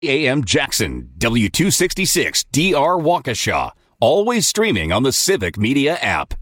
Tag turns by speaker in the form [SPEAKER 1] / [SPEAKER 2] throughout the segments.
[SPEAKER 1] AM Jackson, W266 DR Waukesha. Always streaming on the Civic Media app.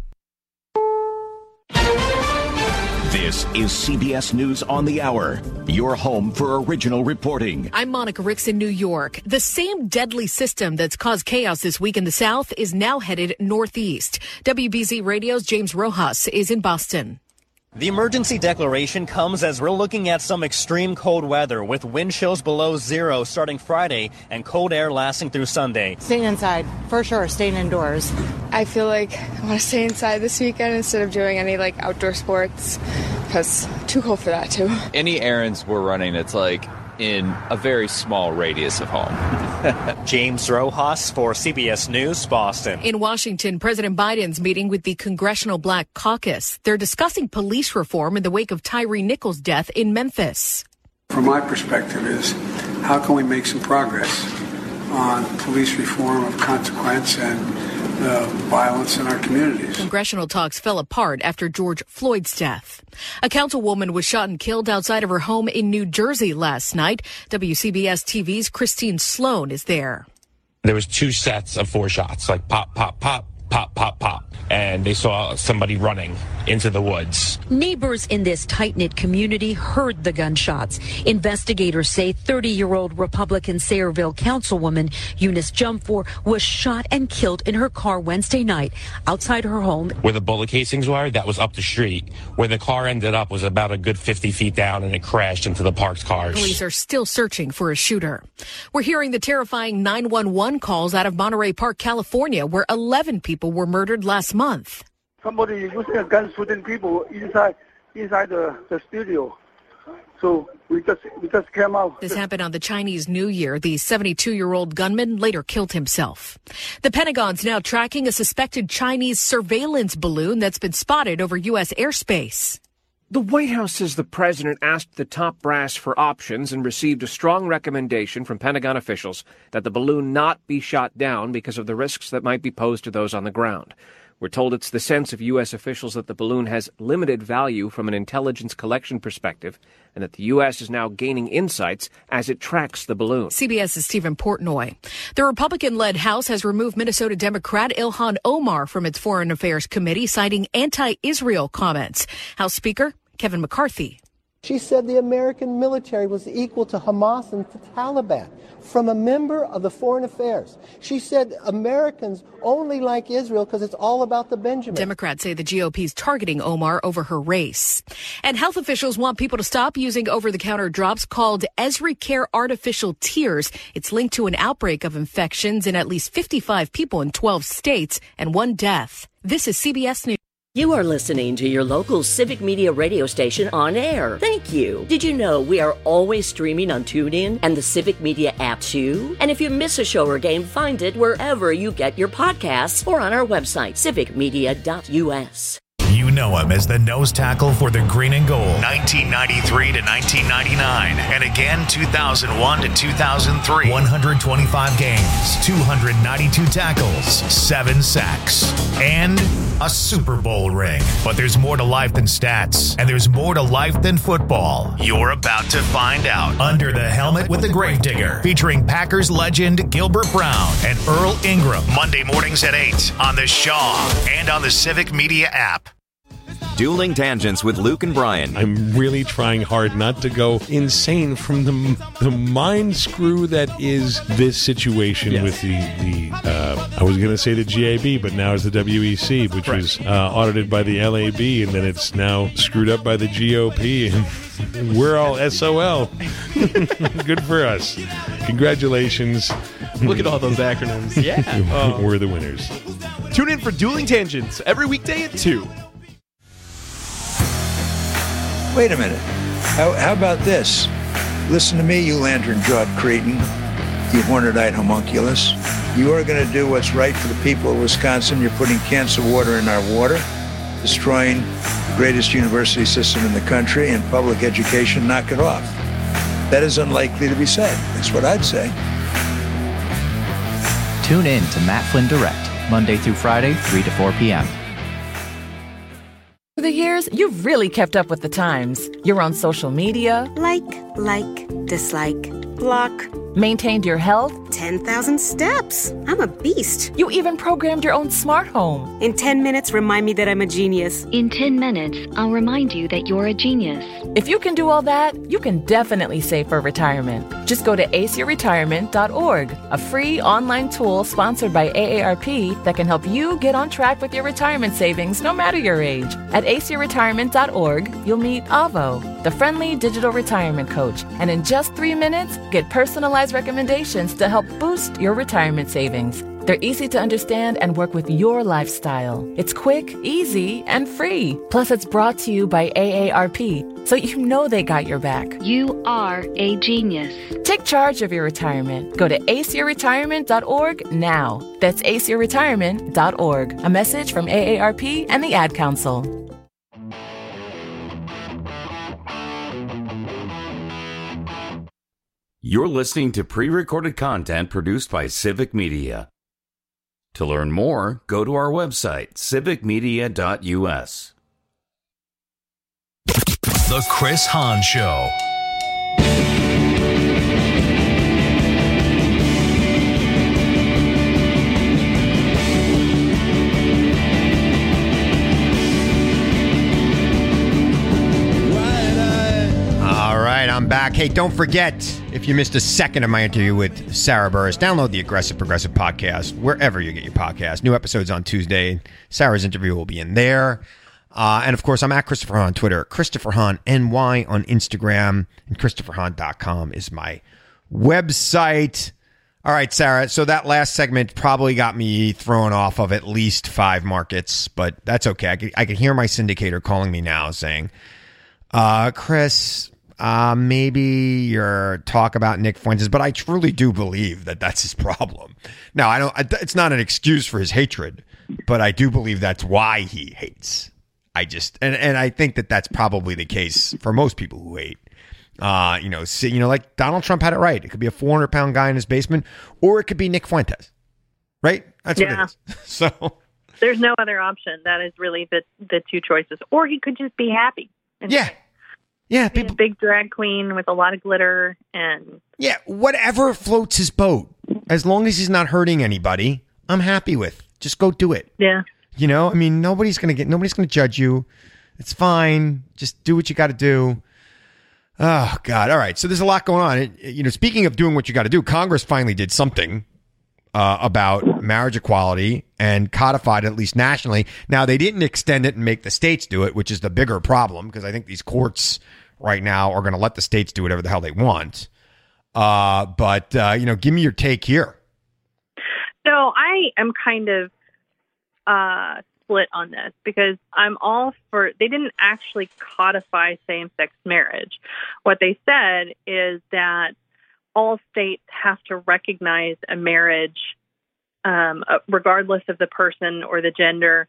[SPEAKER 2] This is CBS News on the Hour, your home for original reporting.
[SPEAKER 3] I'm Monica Ricks in New York. The same deadly system that's caused chaos this week in the South is now headed northeast. WBZ Radio's James Rojas is in Boston.
[SPEAKER 4] The emergency declaration comes as we're looking at some extreme cold weather with wind chills below zero starting Friday and cold air lasting through Sunday.
[SPEAKER 5] Staying inside, for sure, staying indoors.
[SPEAKER 6] I feel like I want to stay inside this weekend instead of doing any outdoor sports because too cold for that too.
[SPEAKER 7] Any errands we're running, it's in a very small radius of home.
[SPEAKER 4] James Rojas for CBS News, Boston.
[SPEAKER 3] In Washington, President Biden's meeting with the Congressional Black Caucus. They're discussing police reform in the wake of Tyree Nichols' death in Memphis.
[SPEAKER 8] From my perspective is, how can we make some progress on police reform of consequence and violence in our communities?
[SPEAKER 3] Congressional talks fell apart after George Floyd's death. A councilwoman was shot and killed outside of her home in New Jersey last night. WCBS TV's Christine Sloan is there.
[SPEAKER 9] There was 2 sets of 4 shots, pop, pop, pop, pop, pop, pop. And they saw somebody running into the woods.
[SPEAKER 10] Neighbors in this tight-knit community heard the gunshots. Investigators say 30-year-old Republican Sayreville councilwoman Eunice Jumfor was shot and killed in her car Wednesday night outside her home.
[SPEAKER 9] Where the bullet casings were, that was up the street. Where the car ended up was about a good 50 feet down, and it crashed into the parked cars.
[SPEAKER 3] Police are still searching for a shooter. We're hearing the terrifying 911 calls out of Monterey Park, California, where 11 people were murdered last month.
[SPEAKER 11] Somebody using a gun shooting people inside the studio. So we just came out.
[SPEAKER 3] This happened on the Chinese New Year. The 72-year-old gunman later killed himself. The Pentagon's now tracking a suspected Chinese surveillance balloon that's been spotted over U.S. airspace.
[SPEAKER 12] The White House says the president asked the top brass for options and received a strong recommendation from Pentagon officials that the balloon not be shot down because of the risks that might be posed to those on the ground. We're told it's the sense of U.S. officials that the balloon has limited value from an intelligence collection perspective and that the U.S. is now gaining insights as it tracks the balloon.
[SPEAKER 3] CBS's Stephen Portnoy. The Republican-led House has removed Minnesota Democrat Ilhan Omar from its Foreign Affairs Committee, citing anti-Israel comments. House Speaker Kevin McCarthy.
[SPEAKER 13] She said the American military was equal to Hamas and to Taliban from a member of the Foreign Affairs. She said Americans only like Israel because it's all about the Benjamin.
[SPEAKER 3] Democrats say the GOP's targeting Omar over her race. And health officials want people to stop using over-the-counter drops called EzriCare Artificial Tears. It's linked to an outbreak of infections in at least 55 people in 12 states and 1 death. This is CBS News.
[SPEAKER 14] You are listening to your local Civic Media radio station on air. Thank you. Did you know we are always streaming on TuneIn and the Civic Media app too? And if you miss a show or game, find it wherever you get your podcasts or on our website, civicmedia.us.
[SPEAKER 15] You know him as the nose tackle for the Green and Gold, 1993 to 1999, and again 2001 to 2003. 125 games, 292 tackles, 7 sacks, and a Super Bowl ring. But there's more to life than stats, and there's more to life than football. You're about to find out. Under the Helmet with the Gravedigger, featuring Packers legend Gilbert Brown and Earl Ingram. Monday mornings at 8 on the Shaw and on the Civic Media app.
[SPEAKER 16] Dueling Tangents with Luke and Brian.
[SPEAKER 17] I'm really trying hard not to go insane from the mind screw that is this situation with the I was going to say the GAB, but now it's the WEC, which was audited by the LAB, and then it's now screwed up by the GOP, and we're all SOL. Good for us. Congratulations.
[SPEAKER 18] Look at all those acronyms. Yeah.
[SPEAKER 17] We're the winners.
[SPEAKER 18] Tune in for Dueling Tangents every weekday at 2.
[SPEAKER 19] Wait a minute. How about this? Listen to me, you lantern-jawed cretin, you horned-eyed homunculus. You are going to do what's right for the people of Wisconsin. You're putting cancer water in our water, destroying the greatest university system in the country and public education. Knock it off. That is unlikely to be said. That's what I'd say.
[SPEAKER 20] Tune in to Matt Flynn Direct, Monday through Friday, 3 to 4 p.m.
[SPEAKER 21] Over the years, you've really kept up with the times. You're on social media.
[SPEAKER 22] Like, dislike, block.
[SPEAKER 21] Maintained your health.
[SPEAKER 1] 10,000 steps. I'm a beast.
[SPEAKER 21] You even programmed your own smart home.
[SPEAKER 1] In 10 minutes, remind me that I'm a genius.
[SPEAKER 22] In 10 minutes, I'll remind you that you're a genius.
[SPEAKER 21] If you can do all that, you can definitely save for retirement. Just go to aceyourretirement.org, a free online tool sponsored by AARP that can help you get on track with your retirement savings no matter your age. At aceyourretirement.org, you'll meet Avo, the friendly digital retirement coach, and in just 3 minutes, get personalized recommendations to help boost your retirement savings. They're easy to understand and work with your lifestyle. It's quick, easy, and free. Plus, it's brought to you by AARP, so you know they got your back.
[SPEAKER 22] You are a genius.
[SPEAKER 21] Take charge of your retirement. Go to aceyourretirement.org now. That's aceyourretirement.org. A message from AARP and the Ad Council.
[SPEAKER 23] You're listening to pre-recorded content produced by Civic Media. To learn more, go to our website, civicmedia.us.
[SPEAKER 15] The Chris Hahn Show.
[SPEAKER 1] I'm back. Hey, don't forget, if you missed a second of my interview with Sarah Burris, download the Aggressive Progressive podcast wherever you get your podcast. New episodes on Tuesday. Sarah's interview will be in there. And of course, I'm at Christopher Hahn on Twitter, Christopher Hahn NY on Instagram, and ChristopherHahn.com is my website. All right, Sarah. So that last segment probably got me thrown off of at least 5 markets, but that's okay. I could hear my syndicator calling me now saying, Chris, maybe your talk about Nick Fuentes, but I truly do believe that that's his problem. Now, it's not an excuse for his hatred, but I do believe that's why he hates. And I think that that's probably the case for most people who hate. Like Donald Trump had it right. It could be a 400-pound guy in his basement, or it could be Nick Fuentes, right? That's what it is. So
[SPEAKER 24] there's no other option. That is really the two choices. Or he could just be happy.
[SPEAKER 1] Yeah,
[SPEAKER 24] people, a big drag queen with a lot of glitter and
[SPEAKER 1] whatever floats his boat. As long as he's not hurting anybody, I'm happy with. Just go do it.
[SPEAKER 24] Yeah.
[SPEAKER 1] I mean, nobody's going to judge you. It's fine. Just do what you got to do. Oh God. All right. So there's a lot going on. Speaking of doing what you got to do, Congress finally did something about marriage equality and codified it, at least nationally. Now, they didn't extend it and make the states do it, which is the bigger problem, because I think these courts right now are going to let the states do whatever the hell they want. But give me your take here.
[SPEAKER 24] So I am kind of split on this, because I'm all for, they didn't actually codify same-sex marriage. What they said is that all states have to recognize a marriage, regardless of the person or the gender,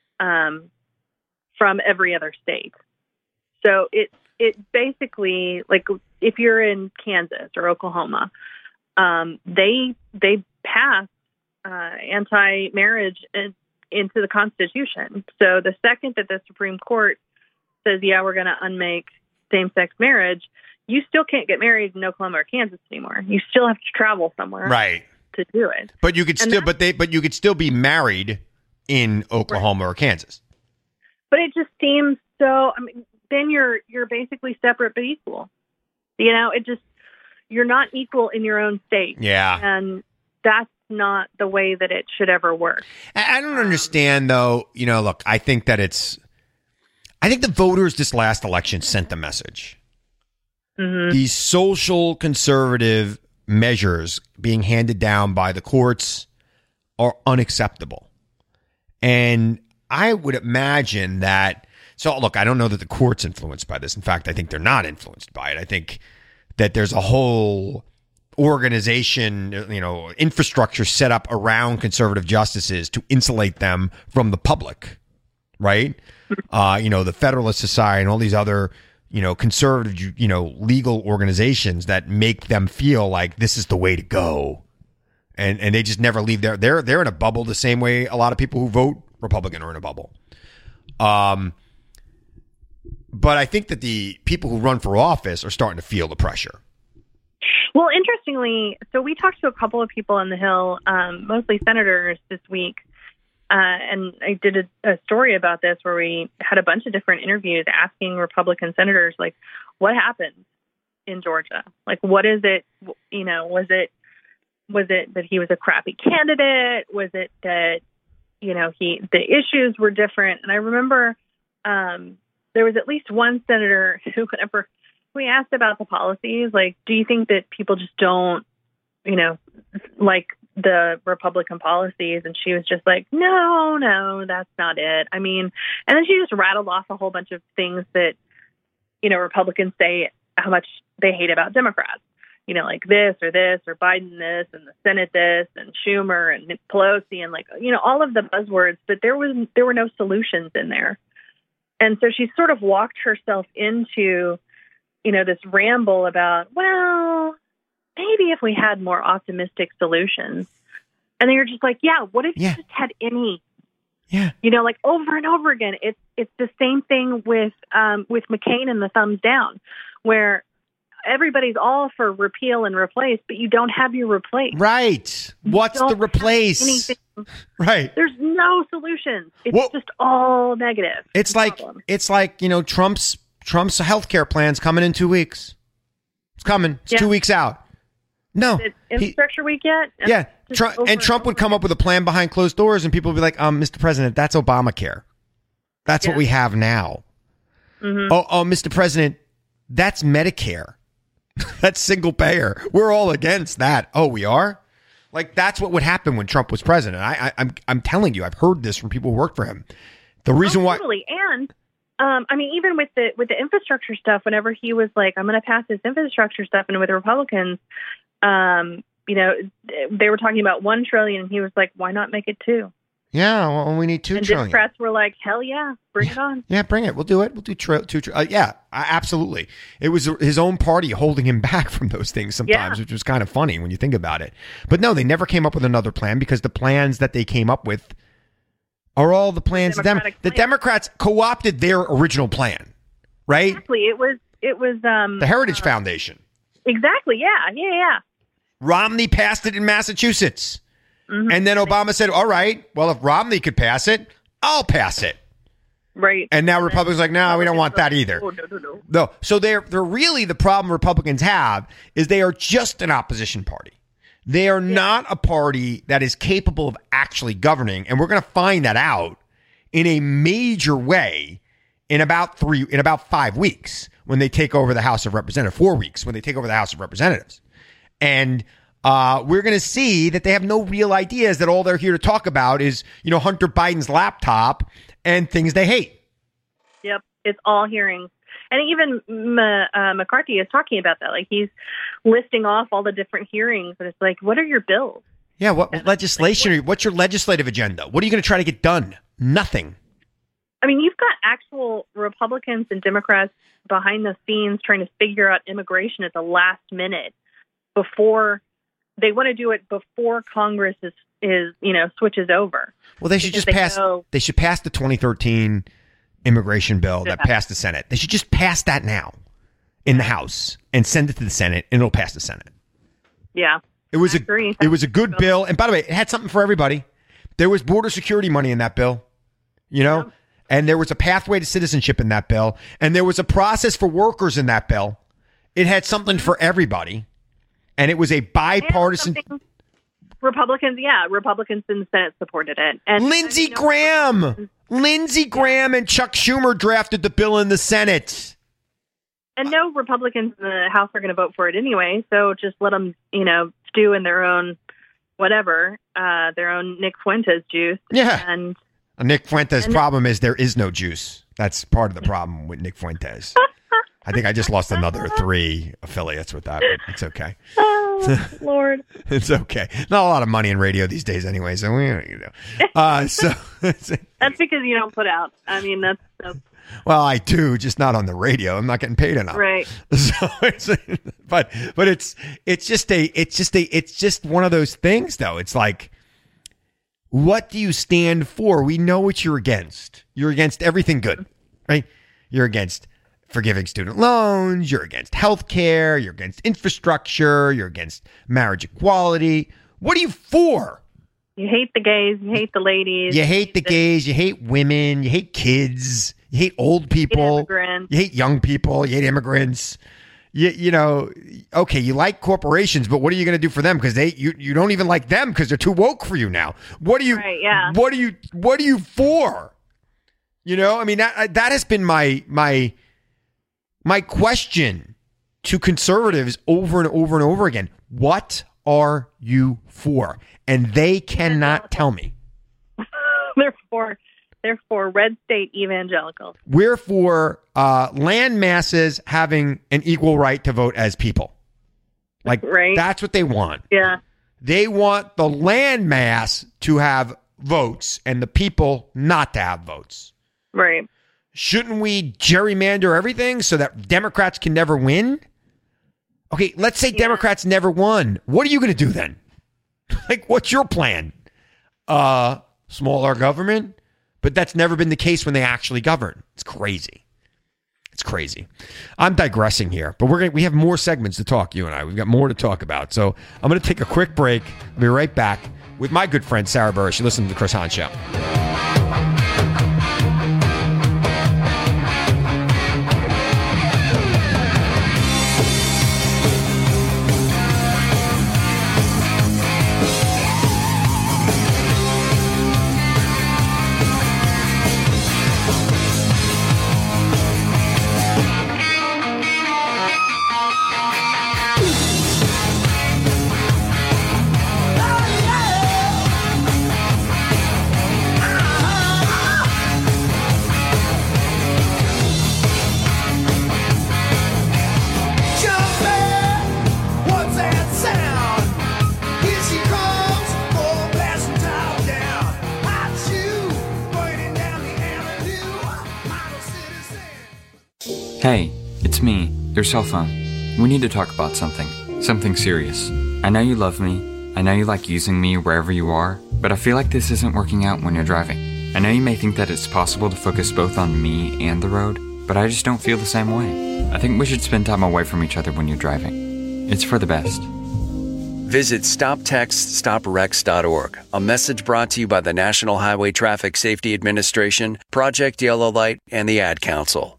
[SPEAKER 24] from every other state. So it basically, like if you're in Kansas or Oklahoma, they passed anti-marriage into the Constitution. So the second that the Supreme Court says, we're going to unmake same-sex marriage, you still can't get married in Oklahoma or Kansas anymore. You still have to travel somewhere,
[SPEAKER 1] right,
[SPEAKER 24] to do it.
[SPEAKER 1] But you could you could still be married in Oklahoma or Kansas.
[SPEAKER 24] But it just seems so. I mean, then you're basically separate but equal. You're not equal in your own state.
[SPEAKER 1] Yeah,
[SPEAKER 24] and that's not the way that it should ever work.
[SPEAKER 1] I don't understand, though. Look, I think the voters this last election sent the message. Mm-hmm. These social conservative measures being handed down by the courts are unacceptable. And I would imagine that. So, look, I don't know that the court's influenced by this. In fact, I think they're not influenced by it. I think that there's a whole organization, infrastructure set up around conservative justices to insulate them from the public, right? The Federalist Society and all these other, conservative, legal organizations that make them feel like this is the way to go. And they just never leave there. They're in a bubble the same way a lot of people who vote Republican are in a bubble. But I think that the people who run for office are starting to feel the pressure.
[SPEAKER 24] Well, interestingly, so we talked to a couple of people on the Hill, mostly senators this week, and I did a story about this where we had a bunch of different interviews asking Republican senators, like, what happened in Georgia? Like, what is it, you know, was it that he was a crappy candidate? Was it that, you know, the issues were different? And I remember there was at least one senator who, whenever we asked about the policies, like, do you think that people just don't, you know, like the Republican policies? And she was just like, no, that's not it. I mean, and then she just rattled off a whole bunch of things that, you know, Republicans say how much they hate about Democrats. You know, like this, or Biden this, and the Senate this, and Schumer and Pelosi, and like, you know, all of the buzzwords, but there were no solutions in there. And so she sort of walked herself into, you know, this ramble about, well, maybe if we had more optimistic solutions. And then you're just like, yeah, what if you just had any?
[SPEAKER 1] Yeah.
[SPEAKER 24] You know, like over and over again. It's the same thing with McCain and the thumbs down, where everybody's all for repeal and replace, but you don't have your replace.
[SPEAKER 1] Right. What's the replace? Right.
[SPEAKER 24] There's no solutions. It's just all negative.
[SPEAKER 1] It's like, you know, Trump's healthcare plan's coming in 2 weeks. It's coming. It's 2 weeks out. No.
[SPEAKER 24] Is it infrastructure week yet?
[SPEAKER 1] Yeah. Trump would come up with a plan behind closed doors, and people would be like, Mr. President, that's Obamacare. That's what we have now.
[SPEAKER 24] Mm-hmm.
[SPEAKER 1] Oh, Mr. President, that's Medicare. That's single payer. We're all against that. Oh, we are? Like, that's what would happen when Trump was president. I'm telling you, I've heard this from people who work for him. The reason why.
[SPEAKER 24] Totally. And I mean, even with the infrastructure stuff, whenever he was like, I'm going to pass this infrastructure stuff, and with the Republicans, you know, they were talking about $1 trillion, and he was like, why not make it 2?
[SPEAKER 1] Yeah, well, we need $2 trillion.
[SPEAKER 24] And Democrats were like, hell yeah, bring it on.
[SPEAKER 1] Yeah, bring it. We'll do it. We'll do $2 trillion. Yeah, absolutely. It was his own party holding him back from those things sometimes, which was kind of funny when you think about it. But no, they never came up with another plan, because the plans that they came up with are all the plans. The Democrats co-opted their original plan, right?
[SPEAKER 24] Exactly. It was
[SPEAKER 1] the Heritage Foundation.
[SPEAKER 24] Exactly. Yeah.
[SPEAKER 1] Romney passed it in Massachusetts.
[SPEAKER 24] Mm-hmm.
[SPEAKER 1] And then Obama said, all right, well, if Romney could pass it, I'll pass it.
[SPEAKER 24] Right.
[SPEAKER 1] And now Republicans are like, no, we don't want that either. No. So they're really, the problem Republicans have is they are just an opposition party. They are not a party that is capable of actually governing. And we're going to find that out in a major way in about 5 weeks when they take over the House of Representatives, 4 weeks when they take over the House of Representatives. And we're going to see that they have no real ideas, that all they're here to talk about is, you know, Hunter Biden's laptop and things they hate.
[SPEAKER 24] Yep. It's all hearings. And even McCarthy is talking about that. Like, he's listing off all the different hearings, and it's like, what are your bills?
[SPEAKER 1] Yeah. What legislation? What's your legislative agenda? What are you going to try to get done? Nothing.
[SPEAKER 24] I mean, you've got actual Republicans and Democrats behind the scenes trying to figure out immigration at the last minute before. They want to do it before Congress is you know, switches over.
[SPEAKER 1] Well, they should just pass. They should pass the 2013 immigration bill that passed the Senate. They should just pass that now in the House and send it to the Senate, and it'll pass the Senate.
[SPEAKER 24] Yeah,
[SPEAKER 1] it was a good bill, and by the way, it had something for everybody. There was border security money in that bill, you know, and there was a pathway to citizenship in that bill, and there was a process for workers in that bill. It had something for everybody. And it was a bipartisan.
[SPEAKER 24] Republicans in the Senate supported it. And
[SPEAKER 1] Lindsey Graham and Chuck Schumer drafted the bill in the Senate.
[SPEAKER 24] And no Republicans in the House are going to vote for it anyway. So just let them, you know, stew in their own whatever, their own Nick Fuentes juice.
[SPEAKER 1] Yeah.
[SPEAKER 24] And
[SPEAKER 1] Nick Fuentes' problem is there is no juice. That's part of the problem with Nick Fuentes. I think I just lost another 3 affiliates with that, but it's okay.
[SPEAKER 24] Oh, Lord.
[SPEAKER 1] It's okay. Not a lot of money in radio these days anyway, so we don't, you know. So
[SPEAKER 24] that's because you don't put out. I mean, that's
[SPEAKER 1] well, I do, just not on the radio. I'm not getting paid enough.
[SPEAKER 24] Right.
[SPEAKER 1] So but it's just one of those things though. It's like, what do you stand for? We know what you're against. You're against everything good, right? You're against forgiving student loans. You're against health care. You're against infrastructure. You're against marriage equality. What are you for?
[SPEAKER 24] You hate the gays. You hate the ladies.
[SPEAKER 1] You hate the gays. You hate women. You hate kids. You hate old people. You hate young people. You hate immigrants. You know, okay, you like corporations, but what are you going to do for them? Because you don't even like them because they're too woke for you now. What are you?
[SPEAKER 24] Right, yeah.
[SPEAKER 1] What are you for? You know, I mean that has been my question to conservatives over and over and over again. What are you for? And they cannot tell me.
[SPEAKER 24] They're for red state evangelicals.
[SPEAKER 1] We're for land masses having an equal right to vote as people. Like,
[SPEAKER 24] right.
[SPEAKER 1] That's what they want.
[SPEAKER 24] Yeah.
[SPEAKER 1] They want the land mass to have votes and the people not to have votes.
[SPEAKER 24] Right.
[SPEAKER 1] Shouldn't we gerrymander everything so that Democrats can never win? Okay, let's say Democrats never won. What are you going to do then? Like, what's your plan? Smaller government? But that's never been the case when they actually govern. It's crazy. It's crazy. I'm digressing here, but we have more segments to talk, you and I. We've got more to talk about. So I'm going to take a quick break. I'll be right back with my good friend, Sarah Burris. You listen to The Chris Hahn Show.
[SPEAKER 2] Hey, it's me, your cell phone. We need to talk about something serious. I know you love me, I know you like using me wherever you are, but I feel like this isn't working out when you're driving. I know you may think that it's possible to focus both on me and the road, but I just don't feel the same way. I think we should spend time away from each other when you're driving. It's for the best.
[SPEAKER 5] Visit StopTextStopWrecks.org, a message brought to you by the National Highway Traffic Safety Administration, Project Yellow Light, and the Ad Council.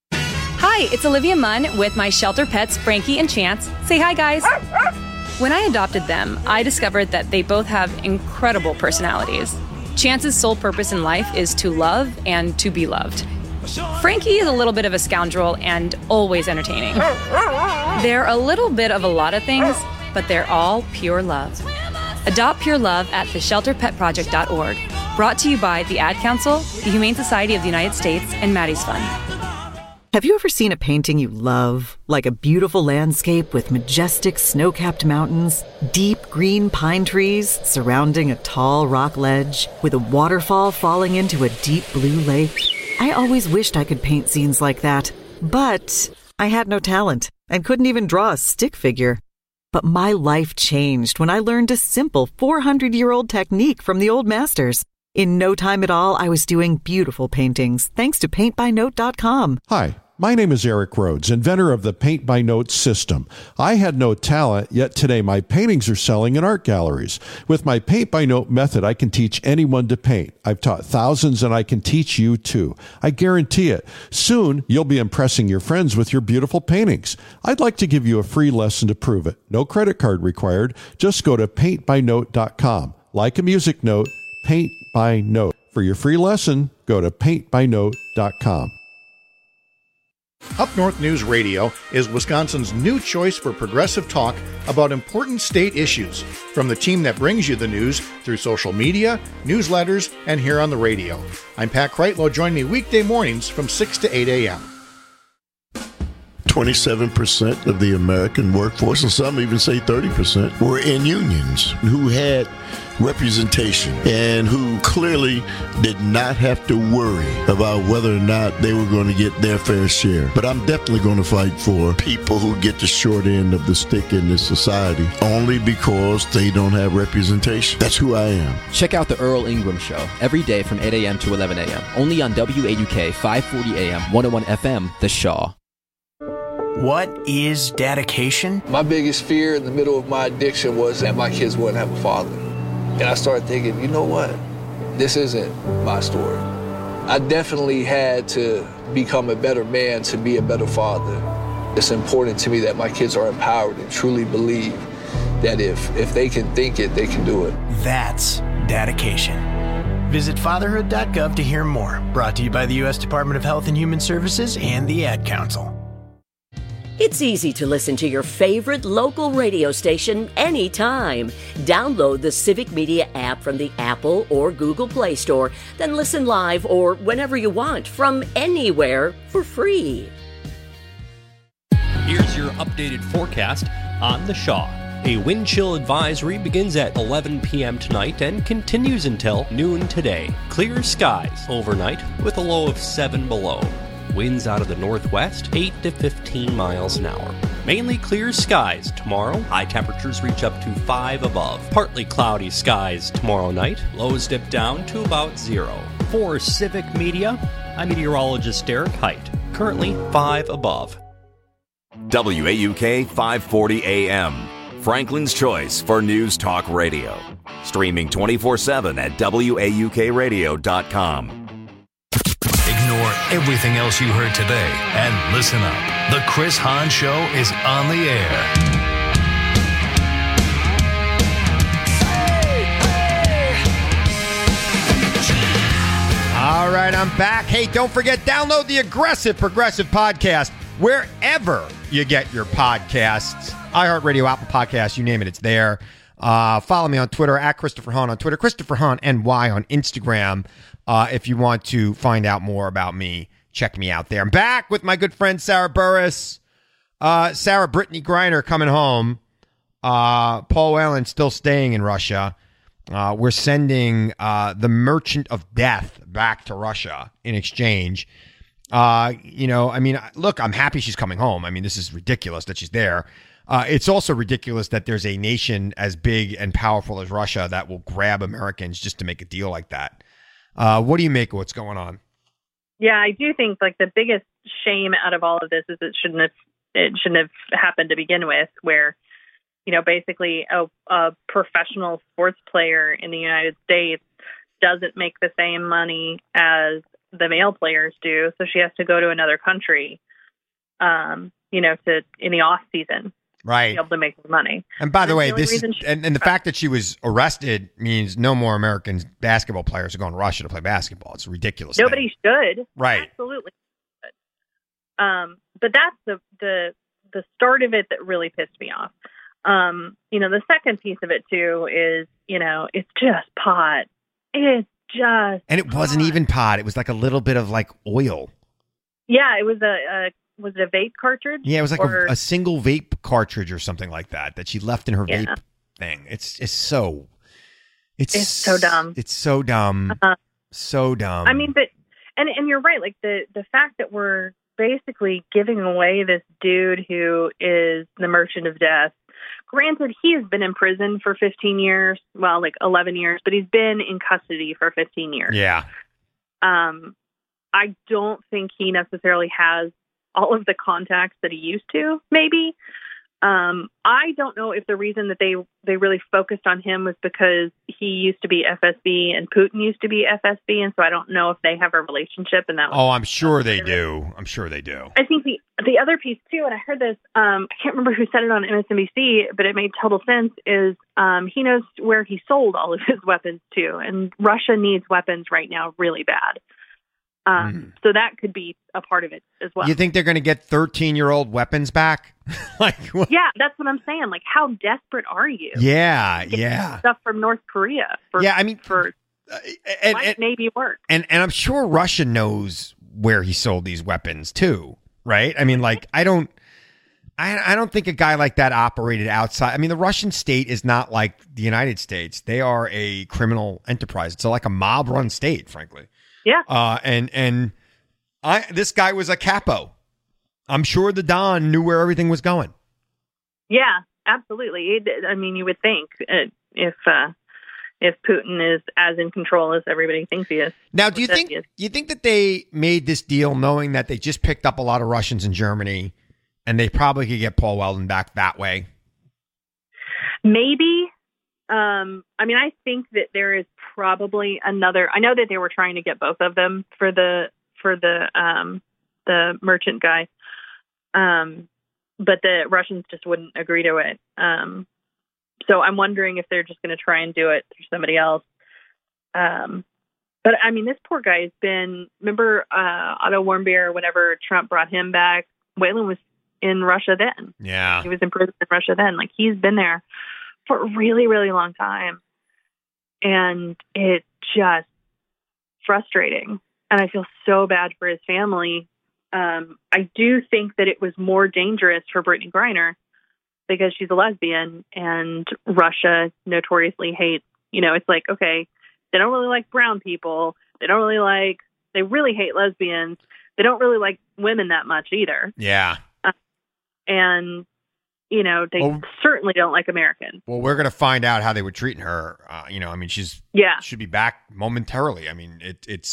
[SPEAKER 6] Hi, it's Olivia Munn with my shelter pets, Frankie and Chance. Say hi, guys. When I adopted them, I discovered that they both have incredible personalities. Chance's sole purpose in life is to love and to be loved. Frankie is a little bit of a scoundrel and always entertaining. They're a little bit of a lot of things, but they're all pure love. Adopt pure love at theshelterpetproject.org. Brought to you by the Ad Council, the Humane Society of the United States, and Maddie's Fund.
[SPEAKER 7] Have you ever seen a painting you love? Like a beautiful landscape with majestic snow-capped mountains, deep green pine trees surrounding a tall rock ledge, with a waterfall falling into a deep blue lake? I always wished I could paint scenes like that, but I had no talent and couldn't even draw a stick figure. But my life changed when I learned a simple 400-year-old technique from the old masters. In no time at all, I was doing beautiful paintings, thanks to PaintByNote.com.
[SPEAKER 25] Hi, my name is Eric Rhodes, inventor of the Paint by Note system. I had no talent, yet today my paintings are selling in art galleries. With my Paint by Note method, I can teach anyone to paint. I've taught thousands, and I can teach you too. I guarantee it. Soon, you'll be impressing your friends with your beautiful paintings. I'd like to give you a free lesson to prove it. No credit card required. Just go to PaintByNote.com. Like a music note, Paint by Note. For your free lesson, go to PaintByNote.com.
[SPEAKER 26] Up North News Radio is Wisconsin's new choice for progressive talk about important state issues, from the team that brings you the news through social media, newsletters, and here on the radio. I'm Pat Kreitlow. Join me weekday mornings from 6 to 8 a.m.
[SPEAKER 27] 27% of the American workforce, and some even say 30%, were in unions who had representation and who clearly did not have to worry about whether or not they were going to get their fair share. But I'm definitely going to fight for people who get the short end of the stick in this society only because they don't have representation. That's who I am.
[SPEAKER 28] Check out the Earl Ingram Show every day from 8 a.m. to 11 a.m. only on WAUK 540 AM 101 FM, The Shaw.
[SPEAKER 3] What is dedication?
[SPEAKER 4] My biggest fear in the middle of my addiction was that my kids wouldn't have a father. And I started thinking, you know what? This isn't my story. I definitely had to become a better man to be a better father. It's important to me that my kids are empowered and truly believe that if they can think it, they can do it.
[SPEAKER 3] That's dedication. Visit fatherhood.gov to hear more. Brought to you by the U.S. Department of Health and Human Services and the Ad Council.
[SPEAKER 14] It's easy to listen to your favorite local radio station anytime. Download the Civic Media app from the Apple or Google Play Store, then listen live or whenever you want from anywhere for free.
[SPEAKER 8] Here's your updated forecast on the Shaw. A wind chill advisory begins at 11 p.m. tonight and continues until noon today. Clear skies overnight with a low of 7 below. Winds out of the northwest, 8 to 15 miles an hour. Mainly clear skies tomorrow. High temperatures reach up to 5 above. Partly cloudy skies tomorrow night. Lows dip down to about 0. For Civic Media, I'm meteorologist Derek Height. Currently 5 above.
[SPEAKER 16] WAUK 540 AM. Franklin's choice for News Talk Radio. Streaming 24/7 at WAUKradio.com.
[SPEAKER 15] Ignore everything else you heard today and listen up. The Chris Hahn Show is on the air.
[SPEAKER 1] All right, I'm back. Hey, don't forget, download the Aggressive Progressive Podcast wherever you get your podcasts. iHeartRadio, Apple Podcasts, you name it, it's there. Follow me on Twitter, at Christopher Hahn on Twitter, Christopher Hahn NY on Instagram. If you want to find out more about me, check me out there. I'm back with my good friend Sarah Burris. Sarah Brittany Griner coming home. Paul Whelan still staying in Russia. We're sending the Merchant of Death back to Russia in exchange. Look, I'm happy she's coming home. I mean, this is ridiculous that she's there. It's also ridiculous that there's a nation as big and powerful as Russia that will grab Americans just to make a deal like that. What do you make of what's going on?
[SPEAKER 24] Yeah, I do think like the biggest shame out of all of this is it shouldn't have happened to begin with, where, basically a professional sports player in the United States doesn't make the same money as the male players do. So she has to go to another country, in the off season.
[SPEAKER 1] Right.
[SPEAKER 24] To be able to make money.
[SPEAKER 1] And by the way, and the fact that she was arrested means no more American basketball players are going to Russia to play basketball. It's ridiculous.
[SPEAKER 24] Nobody should.
[SPEAKER 1] Right.
[SPEAKER 24] Absolutely. But that's the start of it that really pissed me off. The second piece of it too is, it's just pot. It's just
[SPEAKER 1] And it wasn't even pot. It was like a little bit of like oil.
[SPEAKER 24] Yeah, it was was it a vape cartridge?
[SPEAKER 1] Yeah, it was like a single vape cartridge or something like that she left in her vape thing. It's so dumb. It's so dumb. So dumb.
[SPEAKER 24] I mean, but and you're right. Like the fact that we're basically giving away this dude who is the Merchant of Death. Granted, he has been in prison for 15 years. Well, like 11 years, but he's been in custody for 15 years.
[SPEAKER 1] Yeah.
[SPEAKER 24] I don't think he necessarily has all of the contacts that he used to, maybe. I don't know if the reason that they really focused on him was because he used to be FSB and Putin used to be FSB, and so I don't know if they have a relationship. And that.
[SPEAKER 1] I'm sure they do. I'm sure they do.
[SPEAKER 24] I think the other piece too, and I heard this. I can't remember who said it on MSNBC, but it made total sense. Is he knows where he sold all of his weapons to, and Russia needs weapons right now really bad. So that could be a part of it as well.
[SPEAKER 1] You think they're going to get 13-year-old weapons back?
[SPEAKER 24] Yeah, that's what I'm saying. Like, how desperate are you?
[SPEAKER 1] Yeah.
[SPEAKER 24] Stuff from North Korea. Might maybe work.
[SPEAKER 1] And I'm sure Russia knows where he sold these weapons too, right? I mean, like, I don't think a guy like that operated outside. I mean, the Russian state is not like the United States. They are a criminal enterprise. It's like a mob-run state, frankly.
[SPEAKER 24] Yeah.
[SPEAKER 1] This guy was a capo. I'm sure the Don knew where everything was going.
[SPEAKER 24] Yeah, absolutely. I mean, you would think if Putin is as in control as everybody thinks he is.
[SPEAKER 1] Now, do you think that they made this deal knowing that they just picked up a lot of Russians in Germany and they probably could get Paul Weldon back that way.
[SPEAKER 24] Maybe. I mean, I think that there is probably another. I know that they were trying to get both of them for the merchant guy, but the Russians just wouldn't agree to it. So I'm wondering if they're just going to try and do it through somebody else. But I mean, this poor guy has been. Remember Otto Warmbier? Whenever Trump brought him back, Whelan was in Russia then.
[SPEAKER 1] Yeah,
[SPEAKER 24] he was in prison in Russia then. Like, he's been there for a really, really long time. And it's just frustrating. And I feel so bad for his family. I do think that it was more dangerous for Brittany Griner because she's a lesbian, and Russia notoriously hates, it's like, okay, they don't really like brown people. They really hate lesbians. They don't really like women that much either.
[SPEAKER 1] Yeah.
[SPEAKER 24] And they certainly don't like Americans.
[SPEAKER 1] Well, we're going to find out how they were treating her. I mean, should be back momentarily. I mean,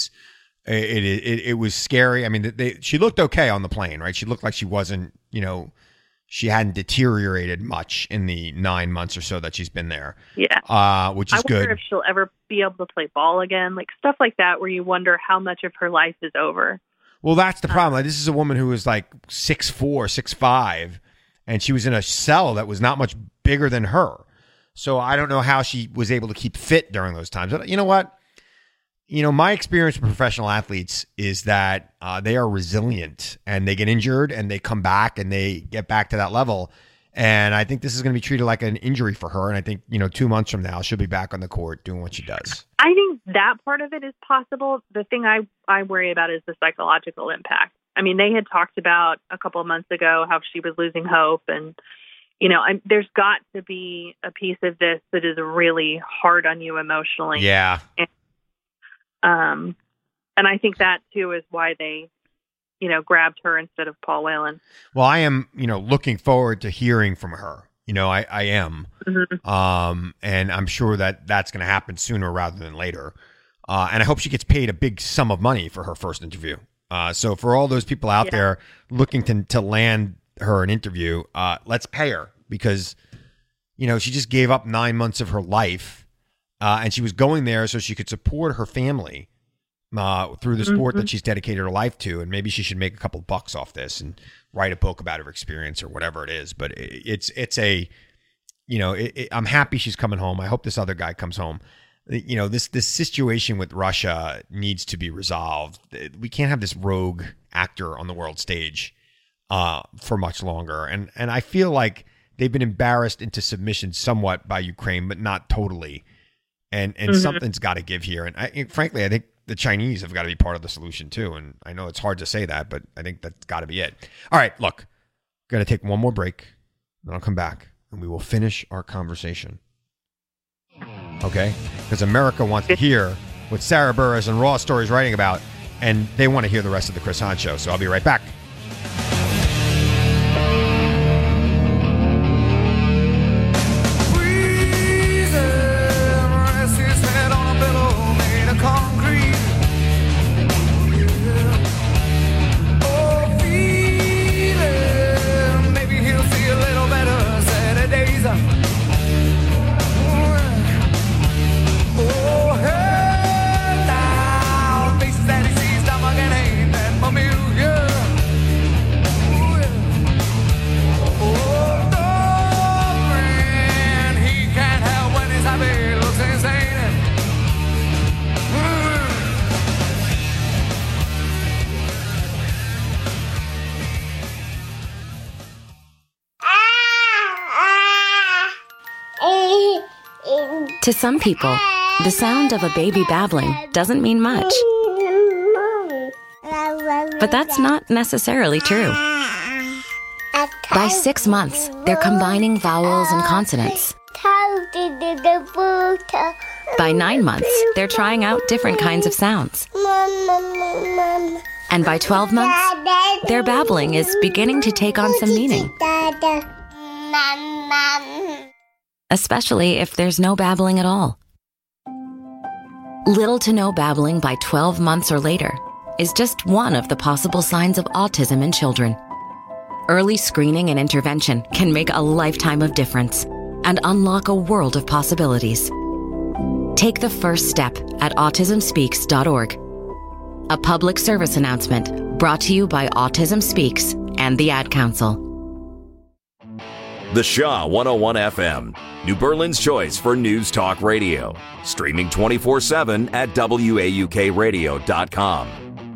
[SPEAKER 1] it was scary. I mean, she looked okay on the plane, right? She looked like she wasn't, she hadn't deteriorated much in the 9 months or so that she's been there.
[SPEAKER 24] Yeah.
[SPEAKER 1] Which is good.
[SPEAKER 24] I wonder if she'll ever be able to play ball again, like stuff like that, where you wonder how much of her life is over.
[SPEAKER 1] Well, that's the problem. Like, this is a woman who was like 6'4", 6'5", and she was in a cell that was not much bigger than her. So I don't know how she was able to keep fit during those times. But you know what? My experience with professional athletes is that they are resilient, and they get injured and they come back and they get back to that level. And I think this is going to be treated like an injury for her. And I think, 2 months from now, she'll be back on the court doing what she does.
[SPEAKER 24] I think that part of it is possible. The thing I worry about is the psychological impact. I mean, they had talked about a couple of months ago how she was losing hope. And, there's got to be a piece of this that is really hard on you emotionally.
[SPEAKER 1] Yeah.
[SPEAKER 24] And I think that, too, is why they, grabbed her instead of Paul Whelan.
[SPEAKER 1] Well, I am, looking forward to hearing from her. I am. Mm-hmm. And I'm sure that that's going to happen sooner rather than later. And I hope she gets paid a big sum of money for her first interview. So for all those people out there looking to land her an interview, let's pay her, because, she just gave up 9 months of her life. And she was going there so she could support her family through the sport that she's dedicated her life to. And maybe she should make a couple bucks off this and write a book about her experience or whatever it is. But I'm happy she's coming home. I hope this other guy comes home. This situation with Russia needs to be resolved. We can't have this rogue actor on the world stage for much longer. And I feel like they've been embarrassed into submission somewhat by Ukraine, but not totally. And something's got to give here. And frankly, I think the Chinese have got to be part of the solution too. And I know it's hard to say that, but I think that's got to be it. All right, look, got to take one more break, then I'll come back and we will finish our conversation. Okay? Because America wants to hear what Sarah Burris and Raw Story is writing about, and they want to hear the rest of the Chris Hahn Show. So I'll be right back.
[SPEAKER 9] To some people, the sound of a baby babbling doesn't mean much. But that's not necessarily true. By 6 months, they're combining vowels and consonants. By 9 months, they're trying out different kinds of sounds. And by 12 months, their babbling is beginning to take on some meaning. Especially if there's no babbling at all. Little to no babbling by 12 months or later is just one of the possible signs of autism in children. Early screening and intervention can make a lifetime of difference and unlock a world of possibilities. Take the first step at autismspeaks.org. A public service announcement brought to you by Autism Speaks and the Ad Council.
[SPEAKER 16] The Shaw 101 FM, New Berlin's choice for news talk radio. Streaming 24/7 at WAUKradio.com.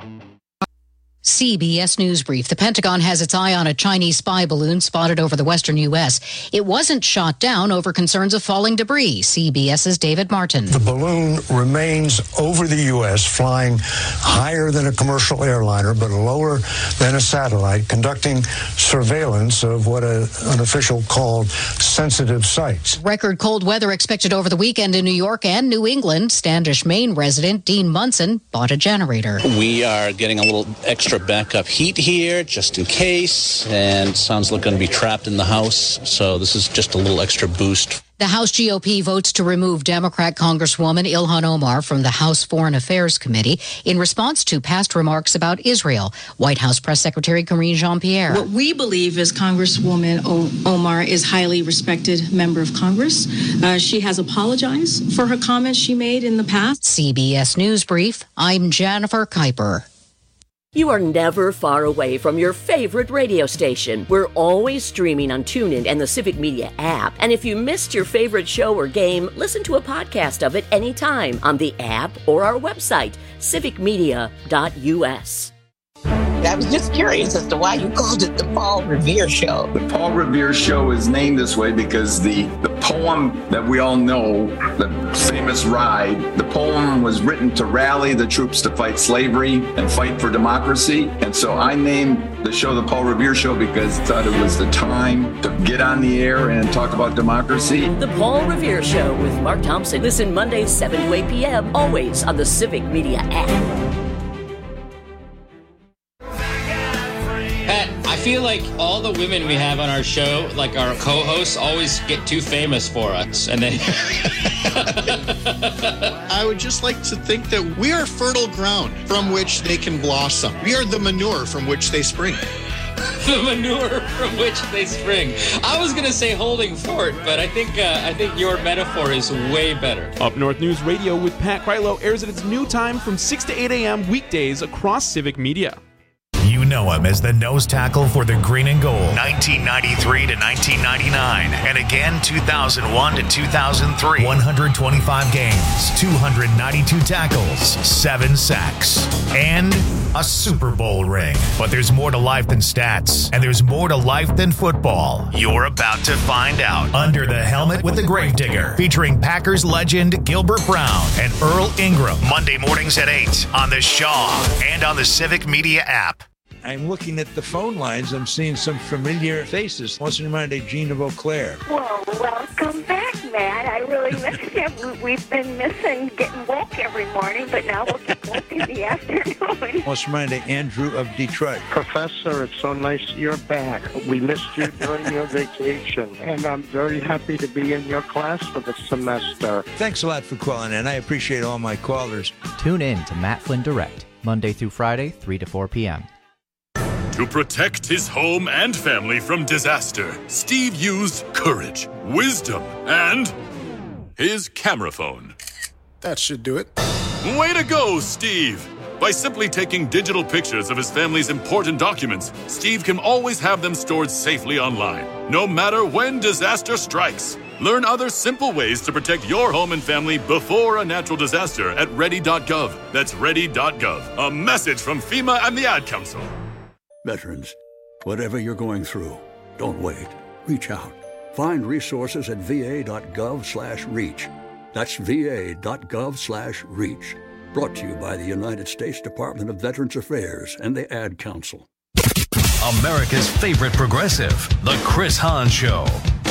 [SPEAKER 10] CBS News Brief. The Pentagon has its eye on a Chinese spy balloon spotted over the western U.S. It wasn't shot down over concerns of falling debris. CBS's David Martin.
[SPEAKER 11] The balloon remains over the U.S., flying higher than a commercial airliner, but lower than a satellite, conducting surveillance of what an official called sensitive sites.
[SPEAKER 10] Record cold weather expected over the weekend in New York and New England. Standish, Maine resident Dean Munson bought a generator.
[SPEAKER 12] We are getting a little extra backup heat here just in case, and sounds like going to be trapped in the house, so this is just a little extra boost.
[SPEAKER 10] The House GOP votes to remove Democrat Congresswoman Ilhan Omar from the House Foreign Affairs Committee in response to past remarks about Israel. White House Press Secretary Karine Jean-Pierre.
[SPEAKER 13] What we believe is Congresswoman Omar is highly respected member of Congress. She has apologized for her comments she made in the past.
[SPEAKER 10] CBS News Brief. I'm Jennifer Kuiper.
[SPEAKER 14] You are never far away from your favorite radio station. We're always streaming on TuneIn and the Civic Media app. And if you missed your favorite show or game, listen to a podcast of it anytime on the app or our website, civicmedia.us.
[SPEAKER 17] I was just curious as to why you called it the Paul Revere Show.
[SPEAKER 18] The Paul Revere Show is named this way because the poem that we all know, the famous Ride, the poem was written to rally the troops to fight slavery and fight for democracy. And so I named the show the Paul Revere Show because I thought it was the time to get on the air and talk about democracy.
[SPEAKER 14] The Paul Revere Show with Mark Thompson. Listen Mondays 7 to 8 p.m. always on the Civic Media app.
[SPEAKER 19] I feel like all the women we have on our show, like our co-hosts, always get too famous for us. And then
[SPEAKER 20] I would just like to think that we are fertile ground from which they can blossom. We are the manure from which they spring.
[SPEAKER 19] The manure from which they spring. I was going to say holding fort, but I think your metaphor is way better.
[SPEAKER 29] Up North News Radio with Pat Krylo airs at its new time from 6 to 8 a.m. weekdays across Civic Media.
[SPEAKER 15] You know him as the nose tackle for the Green and Gold, 1993 to 1999, and again 2001 to 2003. 125 games, 292 tackles, 7 sacks, and a Super Bowl ring. But there's more to life than stats, and there's more to life than football. You're about to find out. Under the Helmet with the Gravedigger, featuring Packers legend Gilbert Brown and Earl Ingram. Monday mornings at 8 on the Shaw and on the Civic Media app.
[SPEAKER 30] I'm looking at the phone lines. I'm seeing some familiar faces. What's in mind, Gene of Eau Claire?
[SPEAKER 31] Well, welcome back, Matt. I really missed you. We've been missing getting woke every morning, but now we'll get woke in the afternoon.
[SPEAKER 30] What's in mind, Andrew of Detroit?
[SPEAKER 32] Professor, it's so nice you're back. We missed you during your vacation, and I'm very happy to be in your class for the semester.
[SPEAKER 30] Thanks a lot for calling in. I appreciate all my callers.
[SPEAKER 33] Tune in to Matt Flynn Direct, Monday through Friday, 3 to 4 p.m.
[SPEAKER 34] To protect his home and family from disaster, Steve used courage, wisdom, and his camera phone.
[SPEAKER 35] That should do it.
[SPEAKER 34] Way to go, Steve! By simply taking digital pictures of his family's important documents, Steve can always have them stored safely online, no matter when disaster strikes. Learn other simple ways to protect your home and family before a natural disaster at ready.gov. That's ready.gov. A message from FEMA and the Ad Council.
[SPEAKER 36] Veterans, whatever you're going through, don't wait. Reach out. Find resources at va.gov/reach. That's va.gov/reach. Brought to you by the United States Department of Veterans Affairs and the Ad Council.
[SPEAKER 15] America's favorite progressive, The Chris Hahn Show.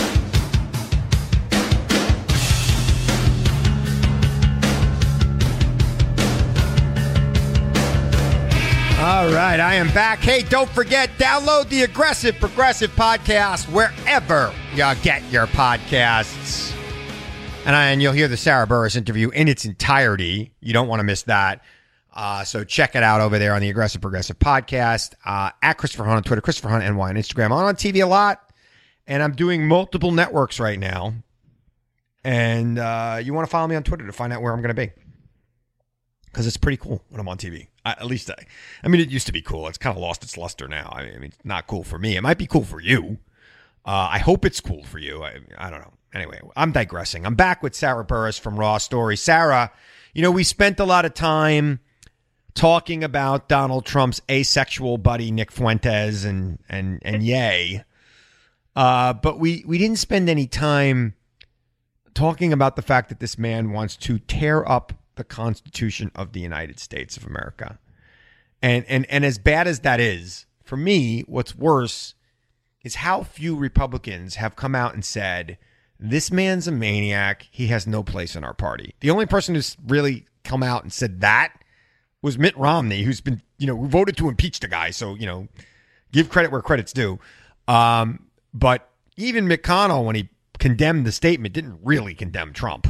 [SPEAKER 1] All right, I am back. Hey, don't forget, download the Aggressive Progressive podcast wherever you get your podcasts. And you'll hear the Sarah Burris interview in its entirety. You don't want to miss that. So check it out over there on the Aggressive Progressive Podcast. At Christopher Hunt on Twitter, Christopher Hunt NY on Instagram. I'm on TV a lot, and I'm doing multiple networks right now. And you want to follow me on Twitter to find out where I'm going to be. Because it's pretty cool when I'm on TV. At least, I mean, it used to be cool. It's kind of lost its luster now. I mean, it's not cool for me. It might be cool for you. I hope it's cool for you. I don't know. Anyway, I'm digressing. I'm back with Sarah Burris from Raw Story. Sarah, we spent a lot of time talking about Donald Trump's asexual buddy, Nick Fuentes, and yay. But we didn't spend any time talking about the fact that this man wants to tear up the Constitution of the United States of America. And as bad as that is, for me, what's worse is how few Republicans have come out and said, this man's a maniac. He has no place in our party. The only person who's really come out and said that was Mitt Romney, who's been, who voted to impeach the guy. So, give credit where credit's due. But even McConnell, when he condemned the statement, didn't really condemn Trump.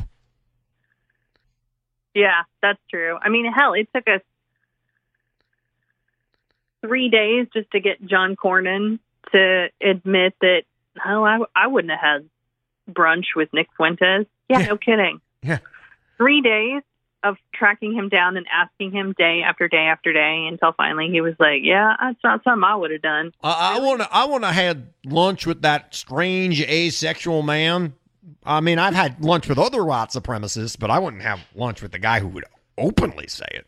[SPEAKER 2] Yeah, that's true. I mean, hell, it took us 3 days just to get John Cornyn to admit that, I wouldn't have had brunch with Nick Fuentes. Yeah, no kidding.
[SPEAKER 1] Yeah.
[SPEAKER 2] 3 days of tracking him down and asking him day after day after day until finally he was like, yeah, that's not something I would have done.
[SPEAKER 1] I want to have lunch with that strange asexual man. I mean, I've had lunch with other white supremacists, but I wouldn't have lunch with the guy who would openly say it.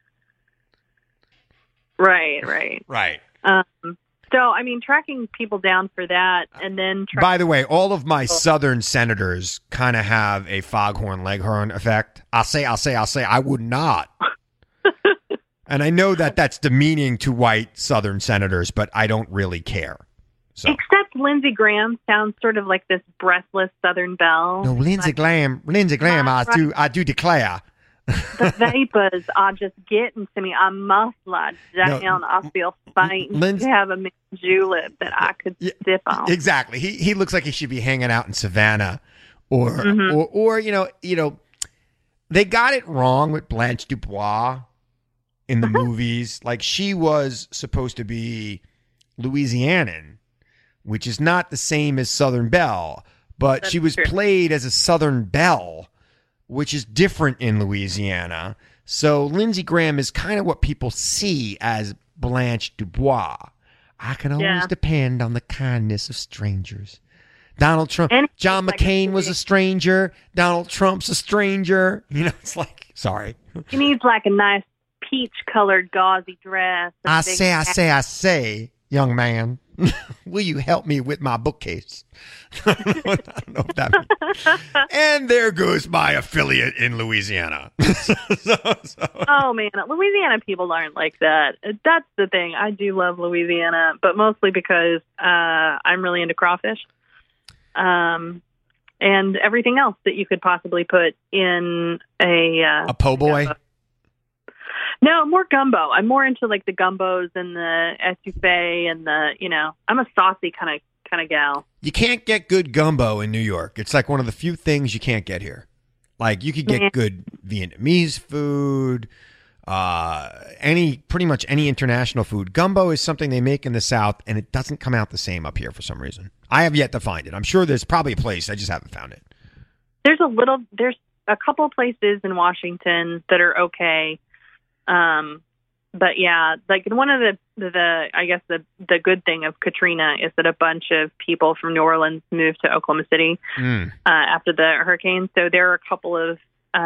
[SPEAKER 2] Right.
[SPEAKER 1] Right.
[SPEAKER 2] So, I mean, tracking people down for that and then...
[SPEAKER 1] By the way, all of my Southern senators kind of have a foghorn leghorn effect. I'll say, I would not. And I know that that's demeaning to white Southern senators, but I don't really care. So.
[SPEAKER 2] Except Lindsey Graham sounds sort of like this breathless Southern belle.
[SPEAKER 1] No, Lindsey Graham, I do declare.
[SPEAKER 2] The vapors are just getting to me. I must lie down. I feel faint. To have a julep that I could sip on.
[SPEAKER 1] Exactly. He looks like he should be hanging out in Savannah, or they got it wrong with Blanche Dubois in the movies. Like, she was supposed to be Louisianan, which is not the same as Southern Belle, but That's she was true. Played as a Southern Belle, which is different in Louisiana. So Lindsey Graham is kind of what people see as Blanche Dubois. I can always depend on the kindness of strangers. Donald Trump, John McCain was a stranger. Donald Trump's a stranger. It's like, sorry.
[SPEAKER 2] He needs like a nice peach-colored gauzy dress.
[SPEAKER 1] I say, young man. Will you help me with my bookcase? I don't know what that means. And there goes my affiliate in Louisiana.
[SPEAKER 2] Oh, man. Louisiana people aren't like that. That's the thing. I do love Louisiana, but mostly because I'm really into crawfish and everything else that you could possibly put in a
[SPEAKER 1] po' boy.
[SPEAKER 2] No, more gumbo. I'm more into like the gumbos and the etouffee and the, I'm a saucy kind of gal.
[SPEAKER 1] You can't get good gumbo in New York. It's like one of the few things you can't get here. Like, you could get good Vietnamese food, pretty much any international food. Gumbo is something they make in the South, and it doesn't come out the same up here for some reason. I have yet to find it. I'm sure there's probably a place. I just haven't found it.
[SPEAKER 2] There's a couple places in Washington that are okay. But yeah, like one of I guess the good thing of Katrina is that a bunch of people from New Orleans moved to Oklahoma City, after the hurricane. So there are a couple of,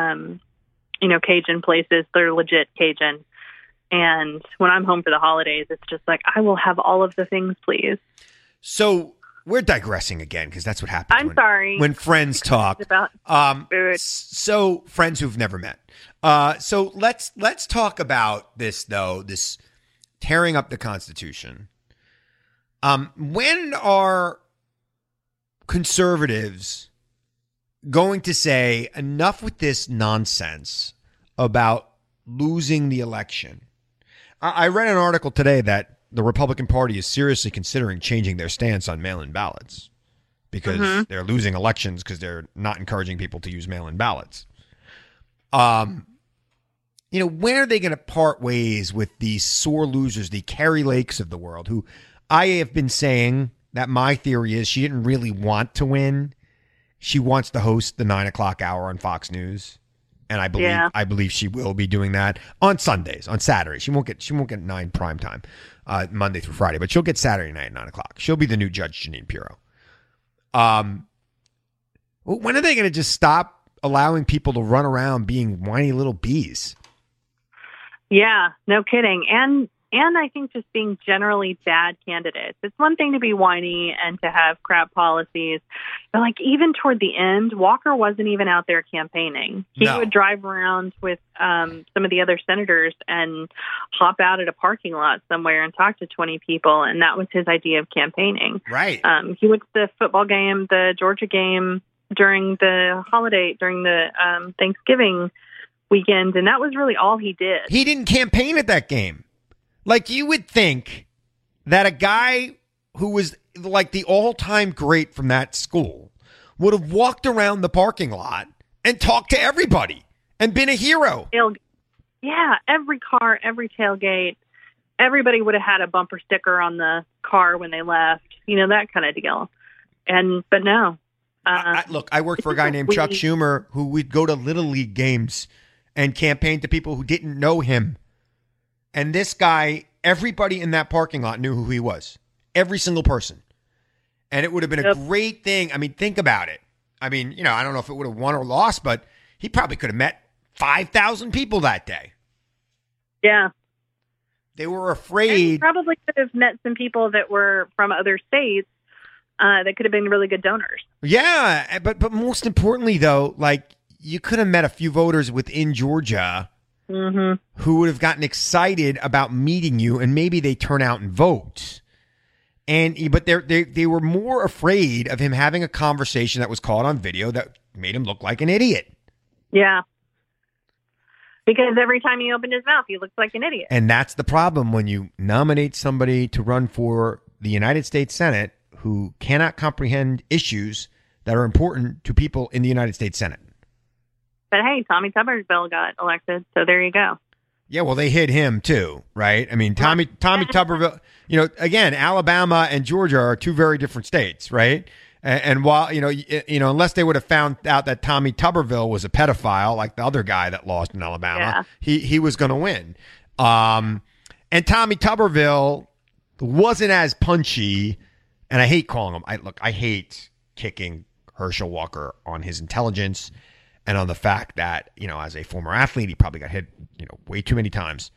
[SPEAKER 2] Cajun places that are legit Cajun. And when I'm home for the holidays, it's just like, I will have all of the things, please.
[SPEAKER 1] So we're digressing again, because that's what happens.
[SPEAKER 2] I'm sorry.
[SPEAKER 1] When friends talk
[SPEAKER 2] about food.
[SPEAKER 1] So friends who've never met. So let's talk about this, though, this tearing up the Constitution. When are conservatives going to say enough with this nonsense about losing the election? I read an article today that the Republican Party is seriously considering changing their stance on mail-in ballots because they're losing elections because they're not encouraging people to use mail-in ballots. when are they going to part ways with these sore losers, the Carrie Lakes of the world, who I have been saying that my theory is she didn't really want to win. She wants to host the 9 o'clock hour on Fox News. And I believe she will be doing that on Sundays, on Saturdays. She won't get 9 prime time, Monday through Friday, but she'll get Saturday night at 9 o'clock. She'll be the new Judge Jeanine Pirro. When are they going to just stop allowing people to run around being whiny little bees?
[SPEAKER 2] Yeah, no kidding. And I think just being generally bad candidates. It's one thing to be whiny and to have crap policies. But like even toward the end, Walker wasn't even out there campaigning. He would drive around with some of the other senators and hop out at a parking lot somewhere and talk to 20 people. And that was his idea of campaigning.
[SPEAKER 1] Right.
[SPEAKER 2] He went to the football game, the Georgia game during the holiday, during the Thanksgiving weekend. And that was really all he did.
[SPEAKER 1] He didn't campaign at that game. Like, you would think that a guy who was like the all-time great from that school would have walked around the parking lot and talked to everybody and been a hero.
[SPEAKER 2] Yeah, every car, every tailgate, everybody would have had a bumper sticker on the car when they left, that kind of deal. But no.
[SPEAKER 1] Look, I worked for a guy named Chuck Schumer who would go to Little League games and campaign to people who didn't know him. And this guy, everybody in that parking lot knew who he was. Every single person. And it would have been a great thing. I mean, think about it. I mean, I don't know if it would have won or lost, but he probably could have met 5,000 people that day.
[SPEAKER 2] Yeah.
[SPEAKER 1] They were afraid. And
[SPEAKER 2] he probably could have met some people that were from other states that could have been really good donors.
[SPEAKER 1] Yeah. But most importantly, though, like, you could have met a few voters within Georgia who would have gotten excited about meeting you, and maybe they turn out and vote. But they were more afraid of him having a conversation that was caught on video that made him look like an idiot.
[SPEAKER 2] Yeah. Because every time he opened his mouth, he looked like an idiot.
[SPEAKER 1] And that's the problem when you nominate somebody to run for the United States Senate who cannot comprehend issues that are important to people in the United States Senate.
[SPEAKER 2] But hey, Tommy Tuberville got elected, so there you go.
[SPEAKER 1] Yeah, well, they hit him too, right? I mean, Tommy Tuberville, again, Alabama and Georgia are two very different states, right? And while, unless they would have found out that Tommy Tuberville was a pedophile, like the other guy that lost in Alabama, he was going to win. And Tommy Tuberville wasn't as punchy, and I hate calling him. I hate kicking Herschel Walker on his intelligence and on the fact that, as a former athlete, he probably got hit, way too many times.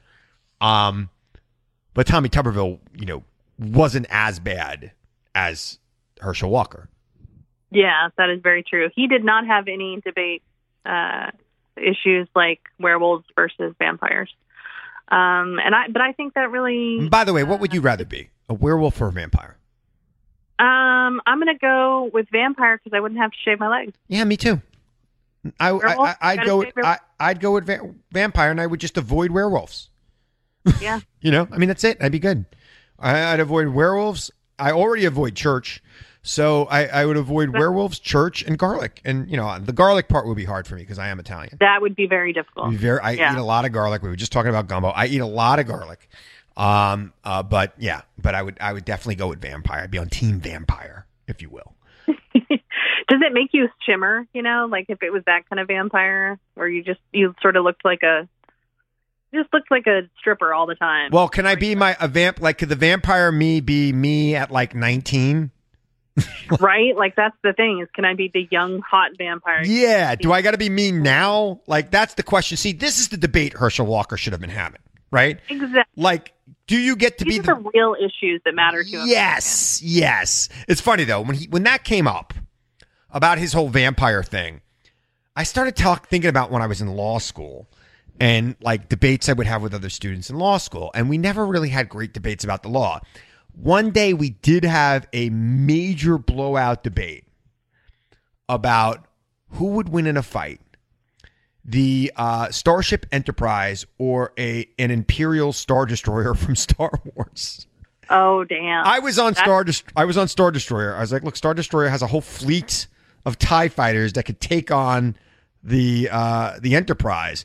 [SPEAKER 1] But Tommy Tuberville, wasn't as bad as Herschel Walker.
[SPEAKER 2] Yeah, that is very true. He did not have any debate issues like werewolves versus vampires. But I think that really.
[SPEAKER 1] By the way, what would you rather be, a werewolf or a vampire?
[SPEAKER 2] I'm going to go with vampire because I wouldn't have to shave my legs.
[SPEAKER 1] Yeah, me too. I'd go with vampire, and I would just avoid werewolves.
[SPEAKER 2] Yeah.
[SPEAKER 1] That's it. I'd be good. I'd avoid werewolves. I already avoid church. So I would avoid werewolves, church, and garlic. And, the garlic part would be hard for me because I am Italian.
[SPEAKER 2] That would be very difficult.
[SPEAKER 1] I eat a lot of garlic. We were just talking about gumbo. I eat a lot of garlic. But I would definitely go with vampire. I'd be on team vampire, if you will.
[SPEAKER 2] Does it make you shimmer, like if it was that kind of vampire where you sort of looked like a stripper all the time?
[SPEAKER 1] Well, can I be could the vampire me be me at like 19?
[SPEAKER 2] Right? Like that's the thing is, can I be the young, hot vampire?
[SPEAKER 1] Yeah. Do I got to be me now? Like that's the question. See, this is the debate Herschel Walker should have been having, right?
[SPEAKER 2] Exactly.
[SPEAKER 1] Like, do you get to
[SPEAKER 2] These
[SPEAKER 1] be
[SPEAKER 2] are the real issues that matter to him?
[SPEAKER 1] Yes. It's funny though, when that came up about his whole vampire thing, I started thinking about when I was in law school and like debates I would have with other students in law school. And we never really had great debates about the law. One day we did have a major blowout debate about who would win in a fight, the Starship Enterprise or an Imperial Star Destroyer from Star Wars.
[SPEAKER 2] Oh, damn.
[SPEAKER 1] I was on Star Destroyer. I was like, look, Star Destroyer has a whole fleet of TIE fighters that could take on the Enterprise.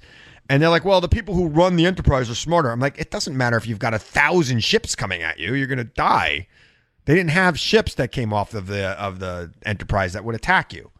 [SPEAKER 1] And they're like, well, the people who run the Enterprise are smarter. I'm like, it doesn't matter if you've got 1,000 ships coming at you. You're going to die. They didn't have ships that came off of the Enterprise that would attack you.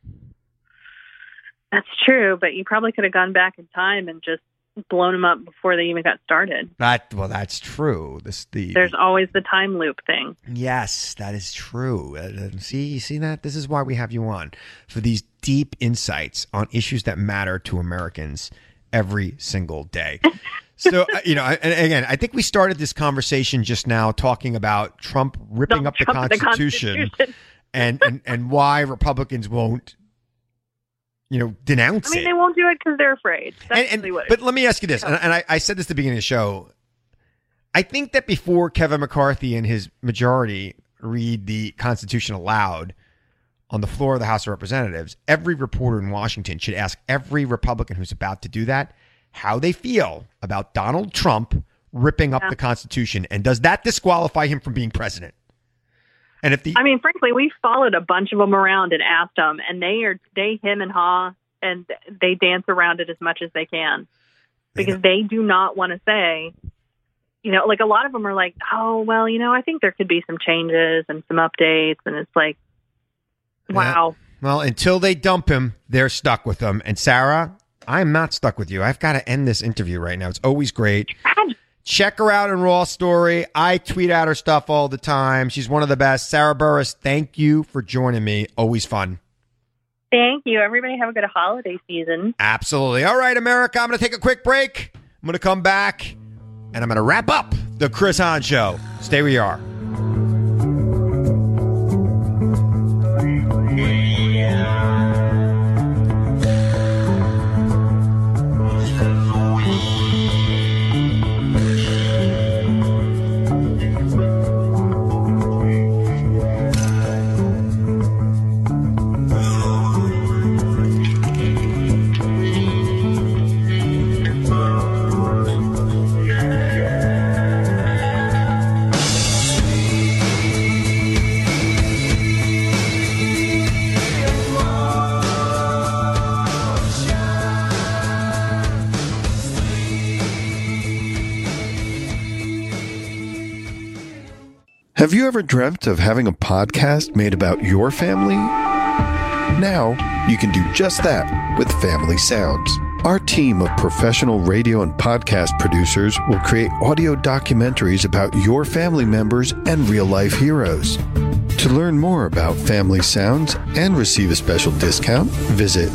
[SPEAKER 2] That's true, but you probably could have gone back in time and just blown them up before they even got started.
[SPEAKER 1] That's true.
[SPEAKER 2] There's always the time loop thing.
[SPEAKER 1] Yes, that is true. See that? This is why we have you on, for these deep insights on issues that matter to Americans every single day. So, and again, I think we started this conversation just now talking about Trump ripping up the Constitution and why Republicans won't, denounce it.
[SPEAKER 2] They won't do it because they're afraid. That's really what it is.
[SPEAKER 1] But let me ask you this, and I said this at the beginning of the show. I think that before Kevin McCarthy and his majority read the Constitution aloud on the floor of the House of Representatives, every reporter in Washington should ask every Republican who's about to do that how they feel about Donald Trump ripping up the Constitution, and does that disqualify him from being president? And
[SPEAKER 2] frankly, we followed a bunch of them around and asked them, and they hem and haw, and they dance around it as much as they can because they do not want to say, like a lot of them are like, oh, well, I think there could be some changes and some updates. And it's like, wow.
[SPEAKER 1] Well, until they dump him, they're stuck with him. And Sarah, I'm not stuck with you. I've got to end this interview right now. It's always great. Check her out in Raw Story. I tweet out her stuff all the time. She's one of the best. Sarah Burris, thank you for joining me. Always fun.
[SPEAKER 2] Thank you. Everybody have a good holiday season.
[SPEAKER 1] Absolutely. All right, America, I'm going to take a quick break. I'm going to come back, and I'm going to wrap up the Chris Hahn Show. Stay where you are.
[SPEAKER 3] Have you ever dreamt of having a podcast made about your family? Now, you can do just that with Family Sounds. Our team of professional radio and podcast producers will create audio documentaries about your family members and real-life heroes. To learn more about Family Sounds and receive a special discount, visit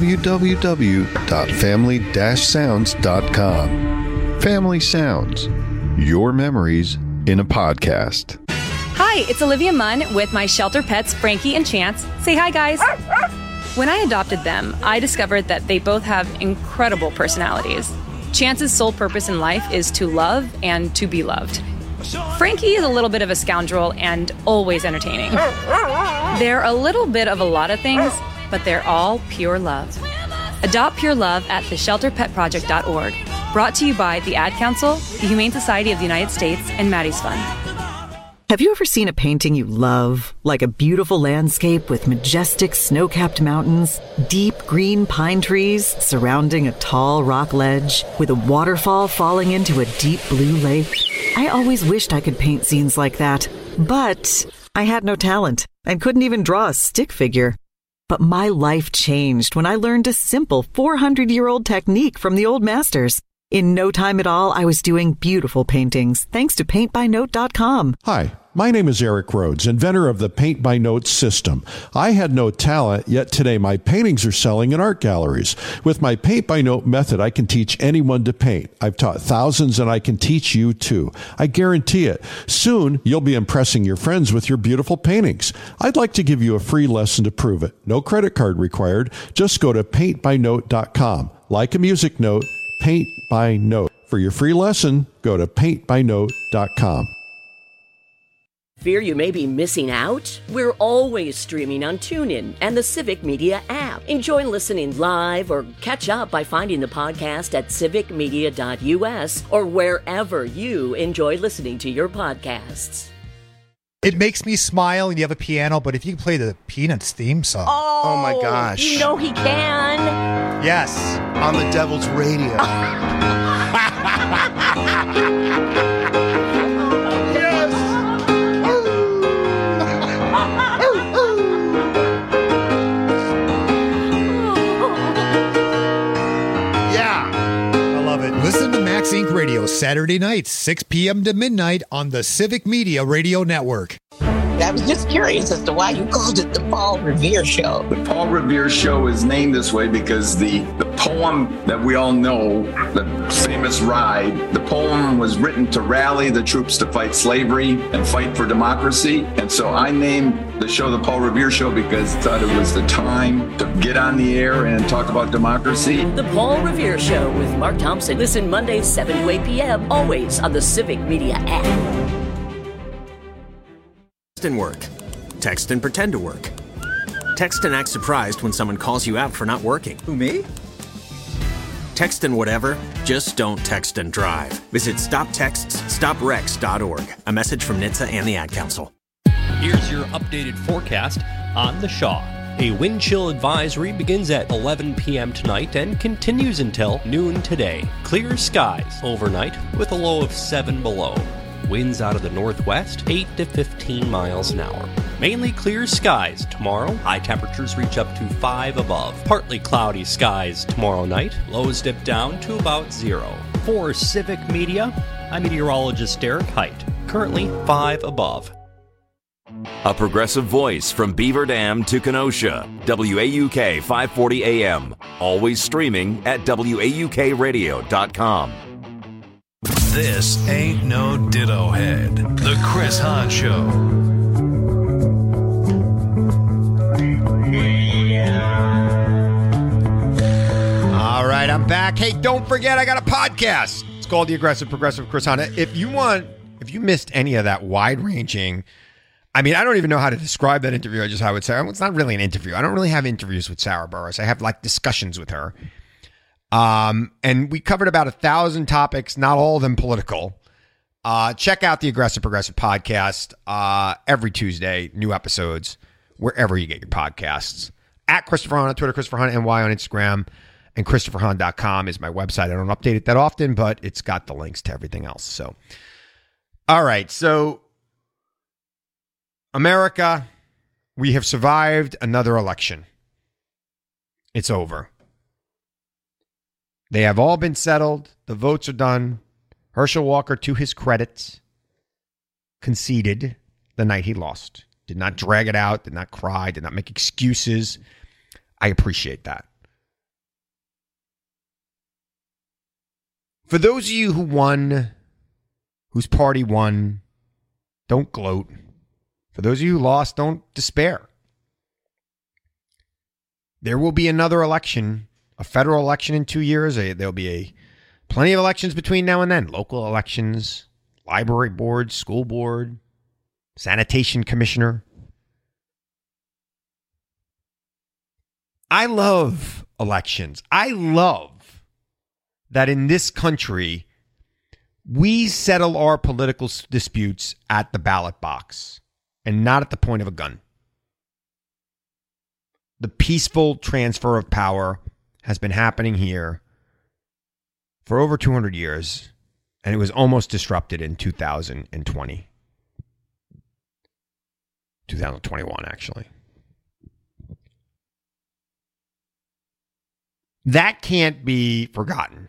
[SPEAKER 3] www.family-sounds.com. Family Sounds. Your memories in a podcast.
[SPEAKER 4] Hi, it's Olivia Munn with my shelter pets, Frankie and Chance. Say hi, guys. When I adopted them, I discovered that they both have incredible personalities. Chance's sole purpose in life is to love and to be loved. Frankie is a little bit of a scoundrel and always entertaining. They're a little bit of a lot of things, but they're all pure love. Adopt pure love at theshelterpetproject.org. Brought to you by the Ad Council, the Humane Society of the United States, and Maddie's Fund.
[SPEAKER 5] Have you ever seen a painting you love? Like a beautiful landscape with majestic snow-capped mountains, deep green pine trees surrounding a tall rock ledge, with a waterfall falling into a deep blue lake? I always wished I could paint scenes like that, but I had no talent and couldn't even draw a stick figure. But my life changed when I learned a simple 400-year-old technique from the old masters. In no time at all, I was doing beautiful paintings, thanks to PaintByNote.com.
[SPEAKER 6] Hi, my name is Eric Rhodes, inventor of the Paint by Note system. I had no talent, yet today my paintings are selling in art galleries. With my Paint by Note method, I can teach anyone to paint. I've taught thousands, and I can teach you too. I guarantee it. Soon, you'll be impressing your friends with your beautiful paintings. I'd like to give you a free lesson to prove it. No credit card required. Just go to PaintByNote.com. Like a music note, Paint by Note. For your free lesson, go to PaintByNote.com.
[SPEAKER 14] Fear you may be missing out? We're always streaming on TuneIn and the Civic Media app. Enjoy listening live or catch up by finding the podcast at civicmedia.us or wherever you enjoy listening to your podcasts.
[SPEAKER 7] It makes me smile and you have a piano, but if you can play the Peanuts theme song.
[SPEAKER 14] Oh my gosh. You know he can.
[SPEAKER 7] Yes, on the Devil's Radio. Listen to Max Inc. Radio Saturday nights, 6 p.m. to midnight on the Civic Media Radio Network.
[SPEAKER 17] I was just curious as to why you called it the Paul Revere Show.
[SPEAKER 18] The Paul Revere Show is named this way because the poem that we all know, the famous ride, the poem was written to rally the troops to fight slavery and fight for democracy. And so I named the show the Paul Revere Show because I thought it was the time to get on the air and talk about democracy.
[SPEAKER 14] The Paul Revere Show with Mark Thompson. Listen Mondays 7 to 8 p.m. always on the Civic Media app.
[SPEAKER 8] Text and work. Text and pretend to work. Text and act surprised when someone calls you out for not working. Who, me? Text and whatever, just don't text and drive. Visit StopTextsStopWrecks.org. A message from NHTSA and the Ad Council.
[SPEAKER 9] Here's your updated forecast on the Shaw. A wind chill advisory begins at 11 p.m. tonight and continues until noon today. Clear skies overnight with a low of 7 below. Winds out of the northwest, 8 to 15 miles an hour. Mainly clear skies tomorrow. High temperatures reach up to 5 above. Partly cloudy skies tomorrow night. Lows dip down to about 0. For Civic Media, I'm meteorologist Derek Height. Currently 5 above.
[SPEAKER 10] A progressive voice from Beaver Dam to Kenosha. WAUK 540 AM. Always streaming at WAUKradio.com.
[SPEAKER 15] This ain't no ditto head. The Chris Hahn Show.
[SPEAKER 1] All right, I'm back. Hey, don't forget, I got a podcast. It's called The Aggressive Progressive Chris Hahn. If you missed any of that wide-ranging, I mean, I don't even know how to describe that interview I just had with Sarah. It's not really an interview. I don't really have interviews with Sarah Burris. I have like discussions with her. And we covered about 1,000 topics, not all of them political. Check out the Aggressive Progressive podcast every Tuesday, new episodes, wherever you get your podcasts. At Christopher Hahn on Twitter, Christopher Hahn NY on Instagram, and ChristopherHahn.com is my website. I don't update it that often, but it's got the links to everything else. So, all right. So, America, we have survived another election. It's over. They have all been settled. The votes are done. Herschel Walker, to his credit, conceded the night he lost. Did not drag it out, did not cry, did not make excuses. I appreciate that. For those of you who won, whose party won, don't gloat. For those of you who lost, don't despair. There will be another election. A federal election in 2 years. There'll be plenty of elections between now and then. Local elections, library board, school board, sanitation commissioner. I love elections. I love that in this country, we settle our political disputes at the ballot box and not at the point of a gun. The peaceful transfer of power has been happening here for over 200 years, and it was almost disrupted in 2020. 2021, actually. That can't be forgotten.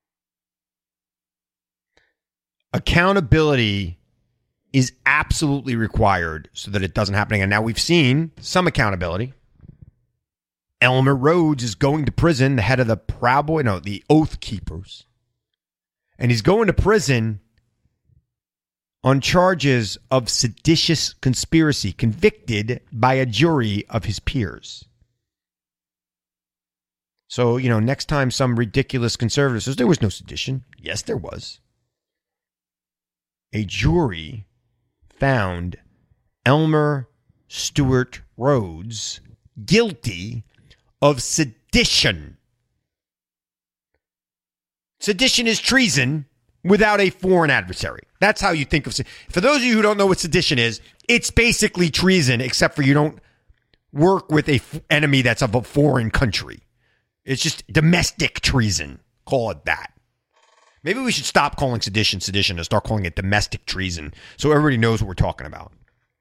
[SPEAKER 1] Accountability is absolutely required so that it doesn't happen again. Now, we've seen some accountability. Elmer Rhodes is going to prison, the head of the Oath Keepers. And he's going to prison on charges of seditious conspiracy, convicted by a jury of his peers. So, next time some ridiculous conservative says there was no sedition. Yes, there was. A jury found Elmer Stewart Rhodes guilty of sedition. Sedition is treason without a foreign adversary. That's how you think of it. For those of you who don't know what sedition is, it's basically treason, except for you don't work with an enemy that's of a foreign country. It's just domestic treason. Call it that. Maybe we should stop calling sedition and start calling it domestic treason so everybody knows what we're talking about.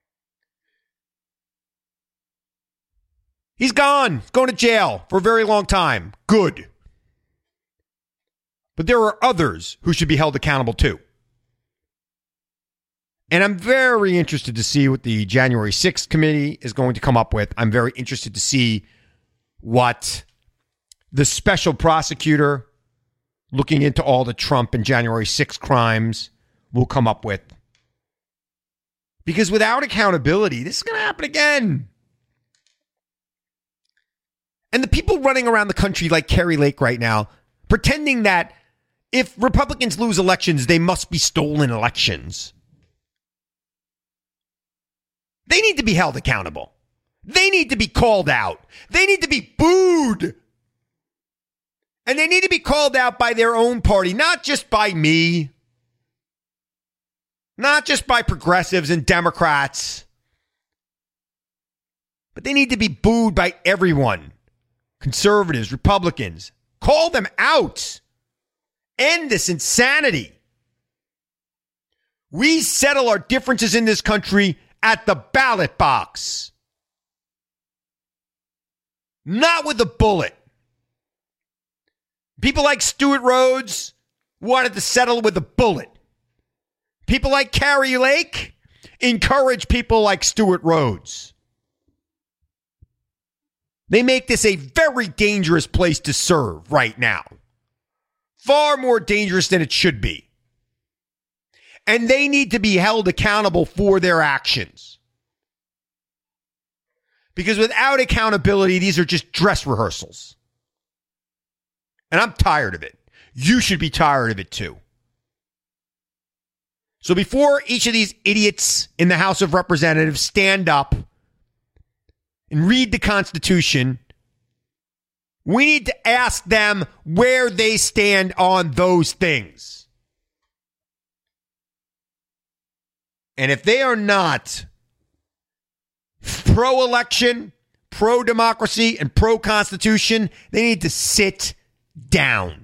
[SPEAKER 1] He's gone. He's going to jail for a very long time. Good. But there are others who should be held accountable too. And I'm very interested to see what the January 6th committee is going to come up with. I'm very interested to see what the special prosecutor looking into all the Trump and January 6th crimes will come up with. Because without accountability, this is going to happen again. And the people running around the country like Kari Lake right now, pretending that if Republicans lose elections, they must be stolen elections. They need to be held accountable. They need to be called out. They need to be booed. And they need to be called out by their own party, not just by me. Not just by progressives and Democrats. But they need to be booed by everyone. Conservatives, Republicans. Call them out. End this insanity. We settle our differences in this country at the ballot box. Not with a bullet. People like Stuart Rhodes wanted to settle with a bullet. People like Kari Lake encourage people like Stuart Rhodes. They make this a very dangerous place to serve right now. Far more dangerous than it should be. And they need to be held accountable for their actions. Because without accountability, these are just dress rehearsals. And I'm tired of it. You should be tired of it too. So before each of these idiots in the House of Representatives stand up and read the Constitution, we need to ask them where they stand on those things. And if they are not pro-election, pro-democracy, and pro-constitution, they need to sit down.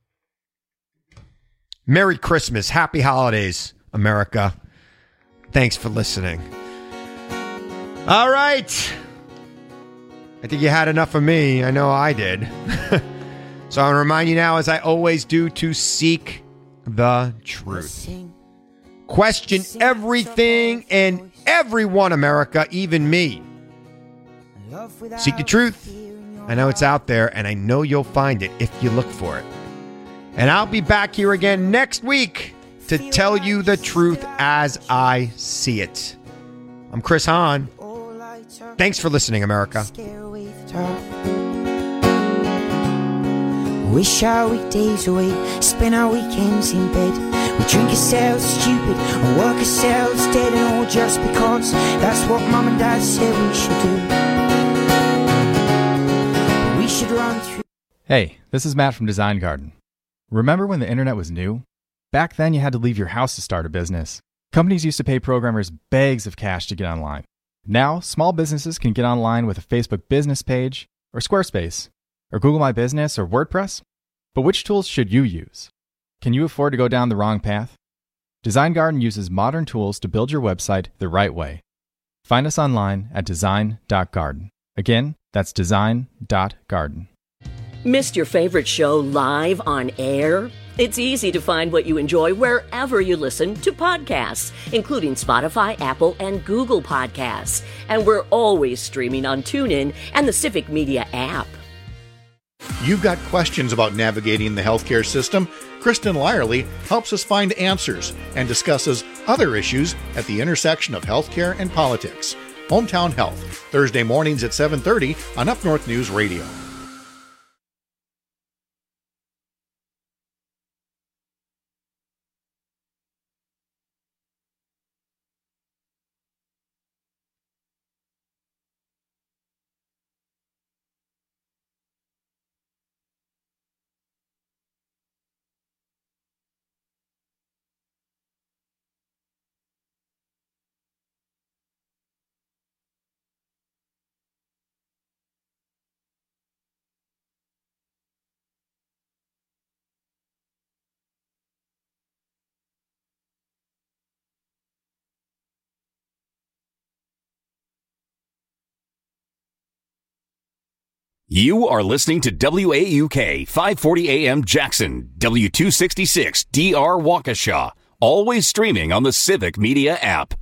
[SPEAKER 1] Merry Christmas. Happy holidays, America. Thanks for listening. All right. I think you had enough of me. I know I did. So I want to remind you now, as I always do, to seek the truth. Question everything and everyone, America, even me. Seek the truth. I know it's out there, and I know you'll find it if you look for it. And I'll be back here again next week to tell you the truth as I see it. I'm Chris Hahn. Thanks for listening, America.
[SPEAKER 11] Wish our weekdays away, spend our weekends in bed. We drink ourselves stupid and work ourselves dead, and all just because that's what mom and dad said we should do. We should run through.
[SPEAKER 33] Hey, this is Matt from Design Garden. Remember when the internet was new? Back then you had to leave your house to start a business. Companies used to pay programmers bags of cash to get online. Now, small businesses can get online with a Facebook business page, or Squarespace, or Google My Business, or WordPress. But which tools should you use? Can you afford to go down the wrong path? Design Garden uses modern tools to build your website the right way. Find us online at design.garden. Again, that's design.garden.
[SPEAKER 14] Missed your favorite show live on air? It's easy to find what you enjoy wherever you listen to podcasts, including Spotify, Apple, and Google Podcasts. And we're always streaming on TuneIn and the Civic Media app.
[SPEAKER 12] You've got questions about navigating the healthcare system? Kristen Lyerly helps us find answers and discusses other issues at the intersection of healthcare and politics. Hometown Health, Thursday mornings at 7:30 on Up North News Radio.
[SPEAKER 10] You are listening to WAUK 540 AM Jackson, W266 DR Waukesha, always streaming on the Civic Media app.